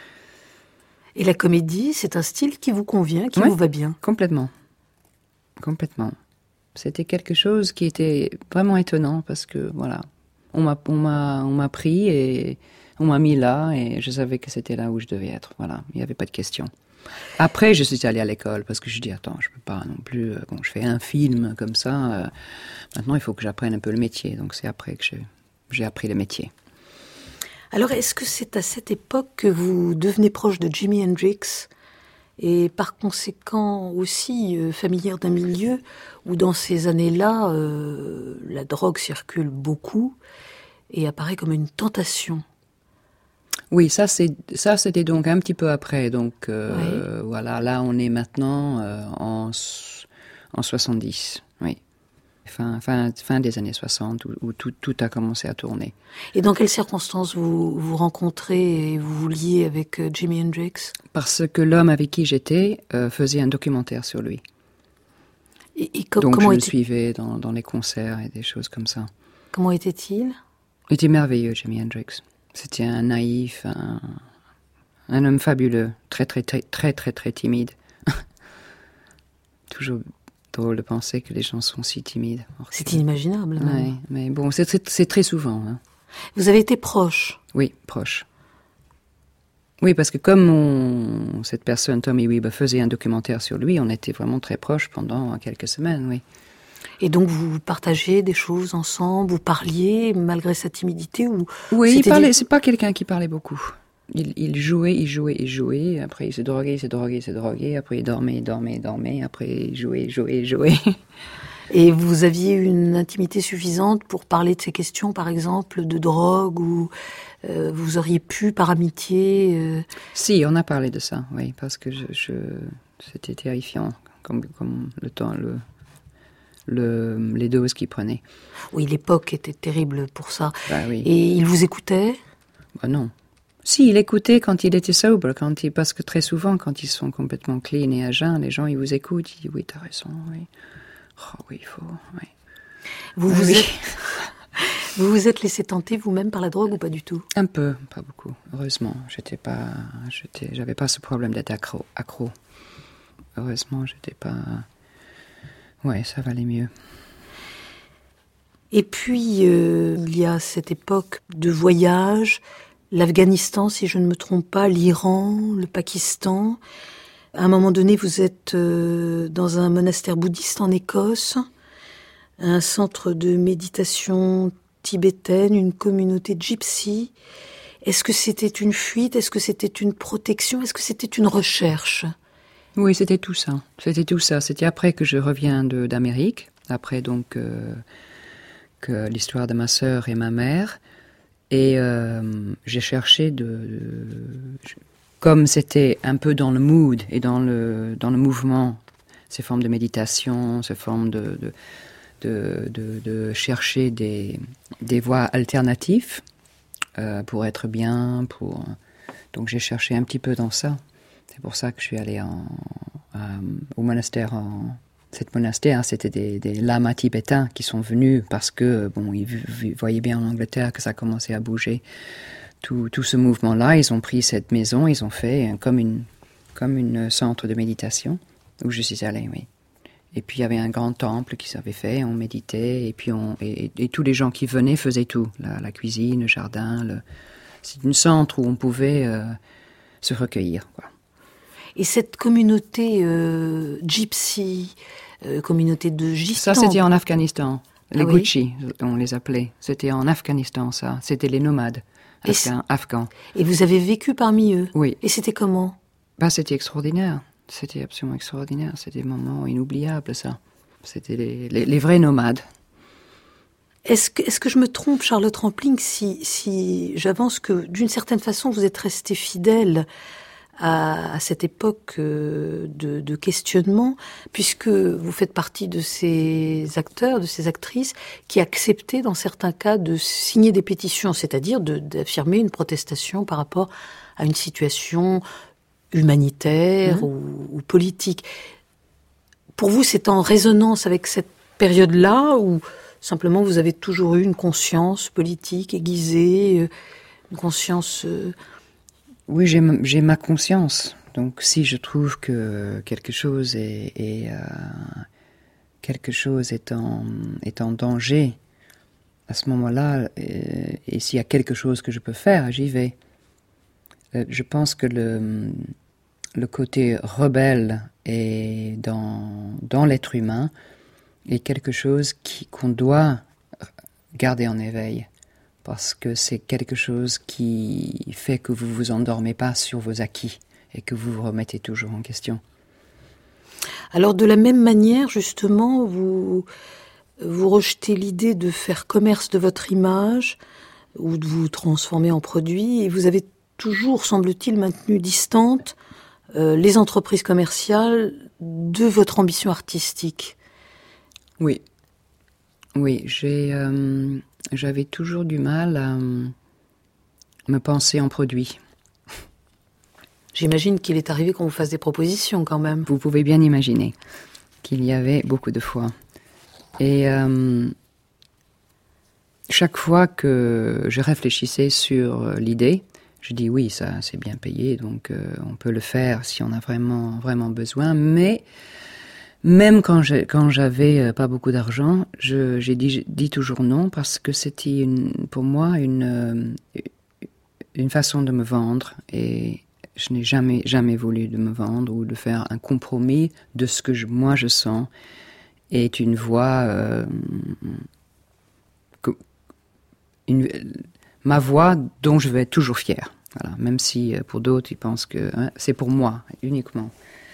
Et la comédie, c'est un style qui vous convient, qui Ouais. vous va bien. Complètement. Complètement. C'était quelque chose qui était vraiment étonnant parce que, voilà, on m'a, on m'a, on m'a pris et on m'a mis là et je savais que c'était là où je devais être. Voilà, il n'y avait pas de question. Après, je suis allée à l'école parce que je dis, attends, je peux pas non plus, euh, bon, je fais un film comme ça, euh, maintenant il faut que j'apprenne un peu le métier. Donc c'est après que je, j'ai appris le métier. Alors, est-ce que c'est à cette époque que vous devenez proche de Jimi Hendrix et par conséquent aussi euh, familière d'un milieu où dans ces années-là, euh, la drogue circule beaucoup et apparaît comme une tentation? Oui, ça, c'est, ça c'était donc un petit peu après. Donc euh, oui. Voilà, là on est maintenant euh, en, en soixante-dix, oui. Fin, fin, fin des années soixante, où, où tout, tout a commencé à tourner. Et dans quelles circonstances vous vous rencontrez et vous vous liez avec euh, Jimi Hendrix? Parce que l'homme avec qui j'étais euh, faisait un documentaire sur lui. Et, et co- Donc comment je le était... suivais dans, dans les concerts et des choses comme ça. Comment était-il? Il était merveilleux, Jimi Hendrix. C'était un naïf, un, un homme fabuleux, très très très très très, très timide. Toujours drôle de penser que les gens sont si timides. C'est inimaginable. Même. Oui, mais bon, c'est, c'est, c'est très souvent. Hein. Vous avez été proche? Oui, proche. Oui, parce que comme on, cette personne, Tommy Weber, faisait un documentaire sur lui, on était vraiment très proches pendant quelques semaines, oui. Et donc vous partagez des choses ensemble, vous parliez malgré sa timidité ou Oui, il parlait, des... c'est pas quelqu'un qui parlait beaucoup. Il, il jouait, il jouait, il jouait, après il se droguait, il se droguait, il se droguait, après il dormait, il dormait, il dormait, après il jouait, il jouait, il jouait. Et vous aviez une intimité suffisante pour parler de ces questions, par exemple, de drogue, ou euh, vous auriez pu, par amitié... Euh... Si, on a parlé de ça, oui, parce que je, je, c'était terrifiant, comme, comme le temps, le... Le, les doses qu'il prenait. Oui, l'époque était terrible pour ça. Bah, oui. Et il vous écoutait? Bah, non. Si, il écoutait quand il était sobre, quand il, parce que très souvent, quand ils sont complètement clean et à jeun, les gens, ils vous écoutent, ils disent « Oui, t'as raison, oui. Oh, oui, il faut, oui. » Vous bah, vous, oui. êtes... vous vous êtes laissé tenter vous-même par la drogue ou pas du tout? Un peu, pas beaucoup. Heureusement, j'étais pas, j'étais, j'avais pas ce problème d'être accro. accro. Heureusement, j'étais pas... Ouais, ça valait mieux. Et puis, euh, il y a cette époque de voyage, l'Afghanistan, si je ne me trompe pas, l'Iran, le Pakistan. À un moment donné, vous êtes euh, dans un monastère bouddhiste en Écosse, un centre de méditation tibétaine, une communauté gypsy. Est-ce que c'était une fuite? Est-ce que c'était une protection? Est-ce que c'était une recherche? Oui, c'était tout ça. C'était tout ça. C'était après que je reviens de, d'Amérique, après donc euh, que l'histoire de ma sœur et ma mère. Et euh, j'ai cherché de, de... Comme c'était un peu dans le mood et dans le, dans le mouvement, ces formes de méditation, ces formes de, de, de, de, de chercher des, des voies alternatives euh, pour être bien. Pour... Donc j'ai cherché un petit peu dans ça. C'est pour ça que je suis allée en, euh, au monastère. En, cette monastère, c'était des, des lamas tibétains qui sont venus parce que, bon, ils, ils voyaient bien en Angleterre que ça commençait à bouger. Tout, tout ce mouvement-là, ils ont pris cette maison, ils ont fait comme une, comme une centre de méditation où je suis allée, oui. Et puis il y avait un grand temple qui s'avait fait, on méditait, et puis on, et, et tous les gens qui venaient faisaient tout, la, la cuisine, le jardin. Le, c'est un centre où on pouvait euh, se recueillir, quoi. Et cette communauté euh, gypsy, euh, communauté de gitans... Ça, c'était en Afghanistan. Les ah oui. Gucci, on les appelait. C'était en Afghanistan, ça. C'était les nomades afghans. Et, afghans. Et vous avez vécu parmi eux? Oui. Et c'était comment? Bah, c'était extraordinaire. C'était absolument extraordinaire. C'était des moments inoubliables, ça. C'était les, les, les vrais nomades. Est-ce que, est-ce que je me trompe, Charlotte Rampling, si, si j'avance que, d'une certaine façon, vous êtes restée fidèle à, à cette époque de, de questionnement, puisque vous faites partie de ces acteurs, de ces actrices qui acceptaient dans certains cas de signer des pétitions, c'est-à-dire de, d'affirmer une protestation par rapport à une situation humanitaire mmh. ou, ou politique. Pour vous, c'est en résonance avec cette période-là ou simplement vous avez toujours eu une conscience politique aiguisée, une conscience... Oui, j'ai, j'ai ma conscience. Donc, si je trouve que quelque chose est, est euh, quelque chose est en, est en danger, à ce moment-là, et, et s'il y a quelque chose que je peux faire, j'y vais. Euh, je pense que le, le côté rebelle est dans, dans l'être humain est quelque chose qui, qu'on doit garder en éveil parce que c'est quelque chose qui fait que vous vous endormez pas sur vos acquis et que vous vous remettez toujours en question. Alors de la même manière, justement, vous, vous rejetez l'idée de faire commerce de votre image ou de vous transformer en produit, et vous avez toujours, semble-t-il, maintenu distante euh, les entreprises commerciales de votre ambition artistique. Oui, oui, j'ai, euh, j'avais toujours du mal à euh, me penser en produit. J'imagine qu'il est arrivé qu'on vous fasse des propositions quand même. Vous pouvez bien imaginer qu'il y avait beaucoup de fois. Et euh, chaque fois que je réfléchissais sur l'idée, je dis oui, ça c'est bien payé, donc euh, on peut le faire si on a vraiment, vraiment besoin. Mais même quand, je, quand j'avais pas beaucoup d'argent, je, j'ai dit, dit toujours non parce que c'était une, pour moi une, une façon de me vendre. Et je n'ai jamais, jamais voulu de me vendre ou de faire un compromis de ce que je, moi je sens est une voix, euh, que, une, ma voix dont je vais être toujours fière. Voilà, même si pour d'autres ils pensent que hein, c'est pour moi uniquement.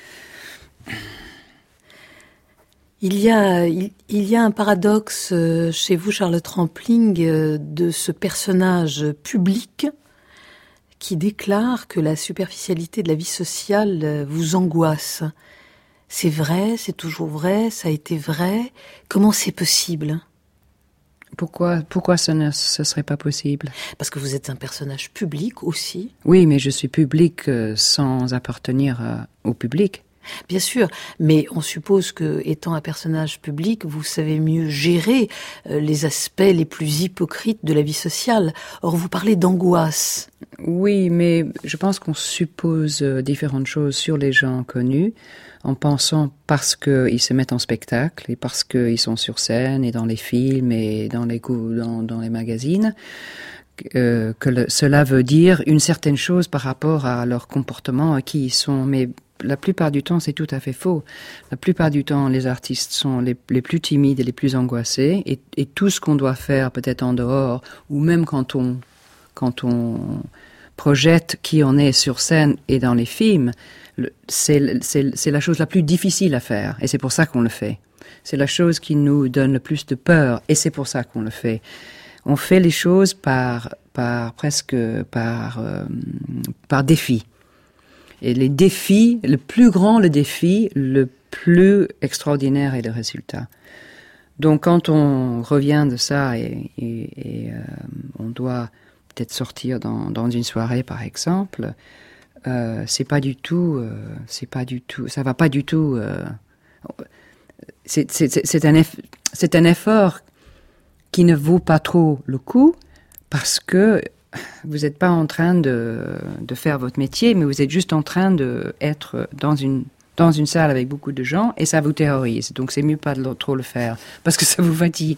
Il y a, il, il y a un paradoxe chez vous, Charlotte Rampling, de ce personnage public qui déclare que la superficialité de la vie sociale vous angoisse. C'est vrai, c'est toujours vrai, ça a été vrai. Comment c'est possible ? Pourquoi, pourquoi ce ne ce serait pas possible ? Parce que vous êtes un personnage public aussi. Oui, mais je suis public euh, sans appartenir à, au public. Bien sûr, mais on suppose que, étant un personnage public, vous savez mieux gérer euh, les aspects les plus hypocrites de la vie sociale. Or, vous parlez d'angoisse. Oui, mais je pense qu'on suppose euh, différentes choses sur les gens connus en pensant parce qu'ils se mettent en spectacle et parce qu'ils sont sur scène et dans les films et dans les, dans, dans les magazines, euh, que le, cela veut dire une certaine chose par rapport à leur comportement, à qui ils sont. Mais la plupart du temps, c'est tout à fait faux. La plupart du temps, les artistes sont les, les plus timides et les plus angoissés, et, et tout ce qu'on doit faire, peut-être en dehors, ou même quand on, quand on projette qui on est sur scène et dans les films, le, c'est, c'est, c'est la chose la plus difficile à faire, et c'est pour ça qu'on le fait. C'est la chose qui nous donne le plus de peur, et c'est pour ça qu'on le fait. On fait les choses par, par presque par, euh, par défi. Et les défis, le plus grand le défi, le plus extraordinaire est le résultat. Donc quand on revient de ça et, et, et euh, on doit peut-être sortir dans, dans une soirée par exemple, euh, c'est pas du tout, euh, c'est pas du tout, ça va pas du tout. Euh, c'est, c'est, c'est, c'est, un eff, c'est un effort qui ne vaut pas trop le coup parce que vous n'êtes pas en train de, de faire votre métier, mais vous êtes juste en train d'être dans une, dans une salle avec beaucoup de gens et ça vous terrorise. Donc c'est mieux pas de trop le faire parce que ça vous fatigue.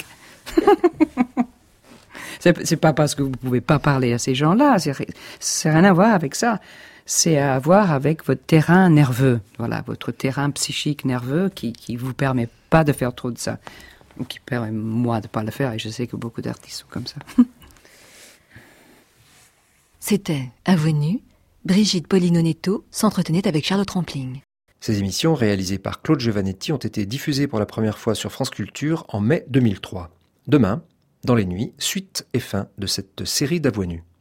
c'est, c'est pas parce que vous pouvez pas parler à ces gens-là, c'est, c'est rien à voir avec ça. C'est à voir avec votre terrain nerveux. Voilà, votre terrain psychique nerveux qui, qui vous permet pas de faire trop de ça. Ou qui permet moi de pas le faire et je sais que beaucoup d'artistes sont comme ça. C'était À voix nue. Brigitte Polino-Netto s'entretenait avec Charlotte Rampling. Ces émissions, réalisées par Claude Giovannetti, ont été diffusées pour la première fois sur France Culture en mai deux mille trois. Demain, dans les nuits, suite et fin de cette série d'À voix nue.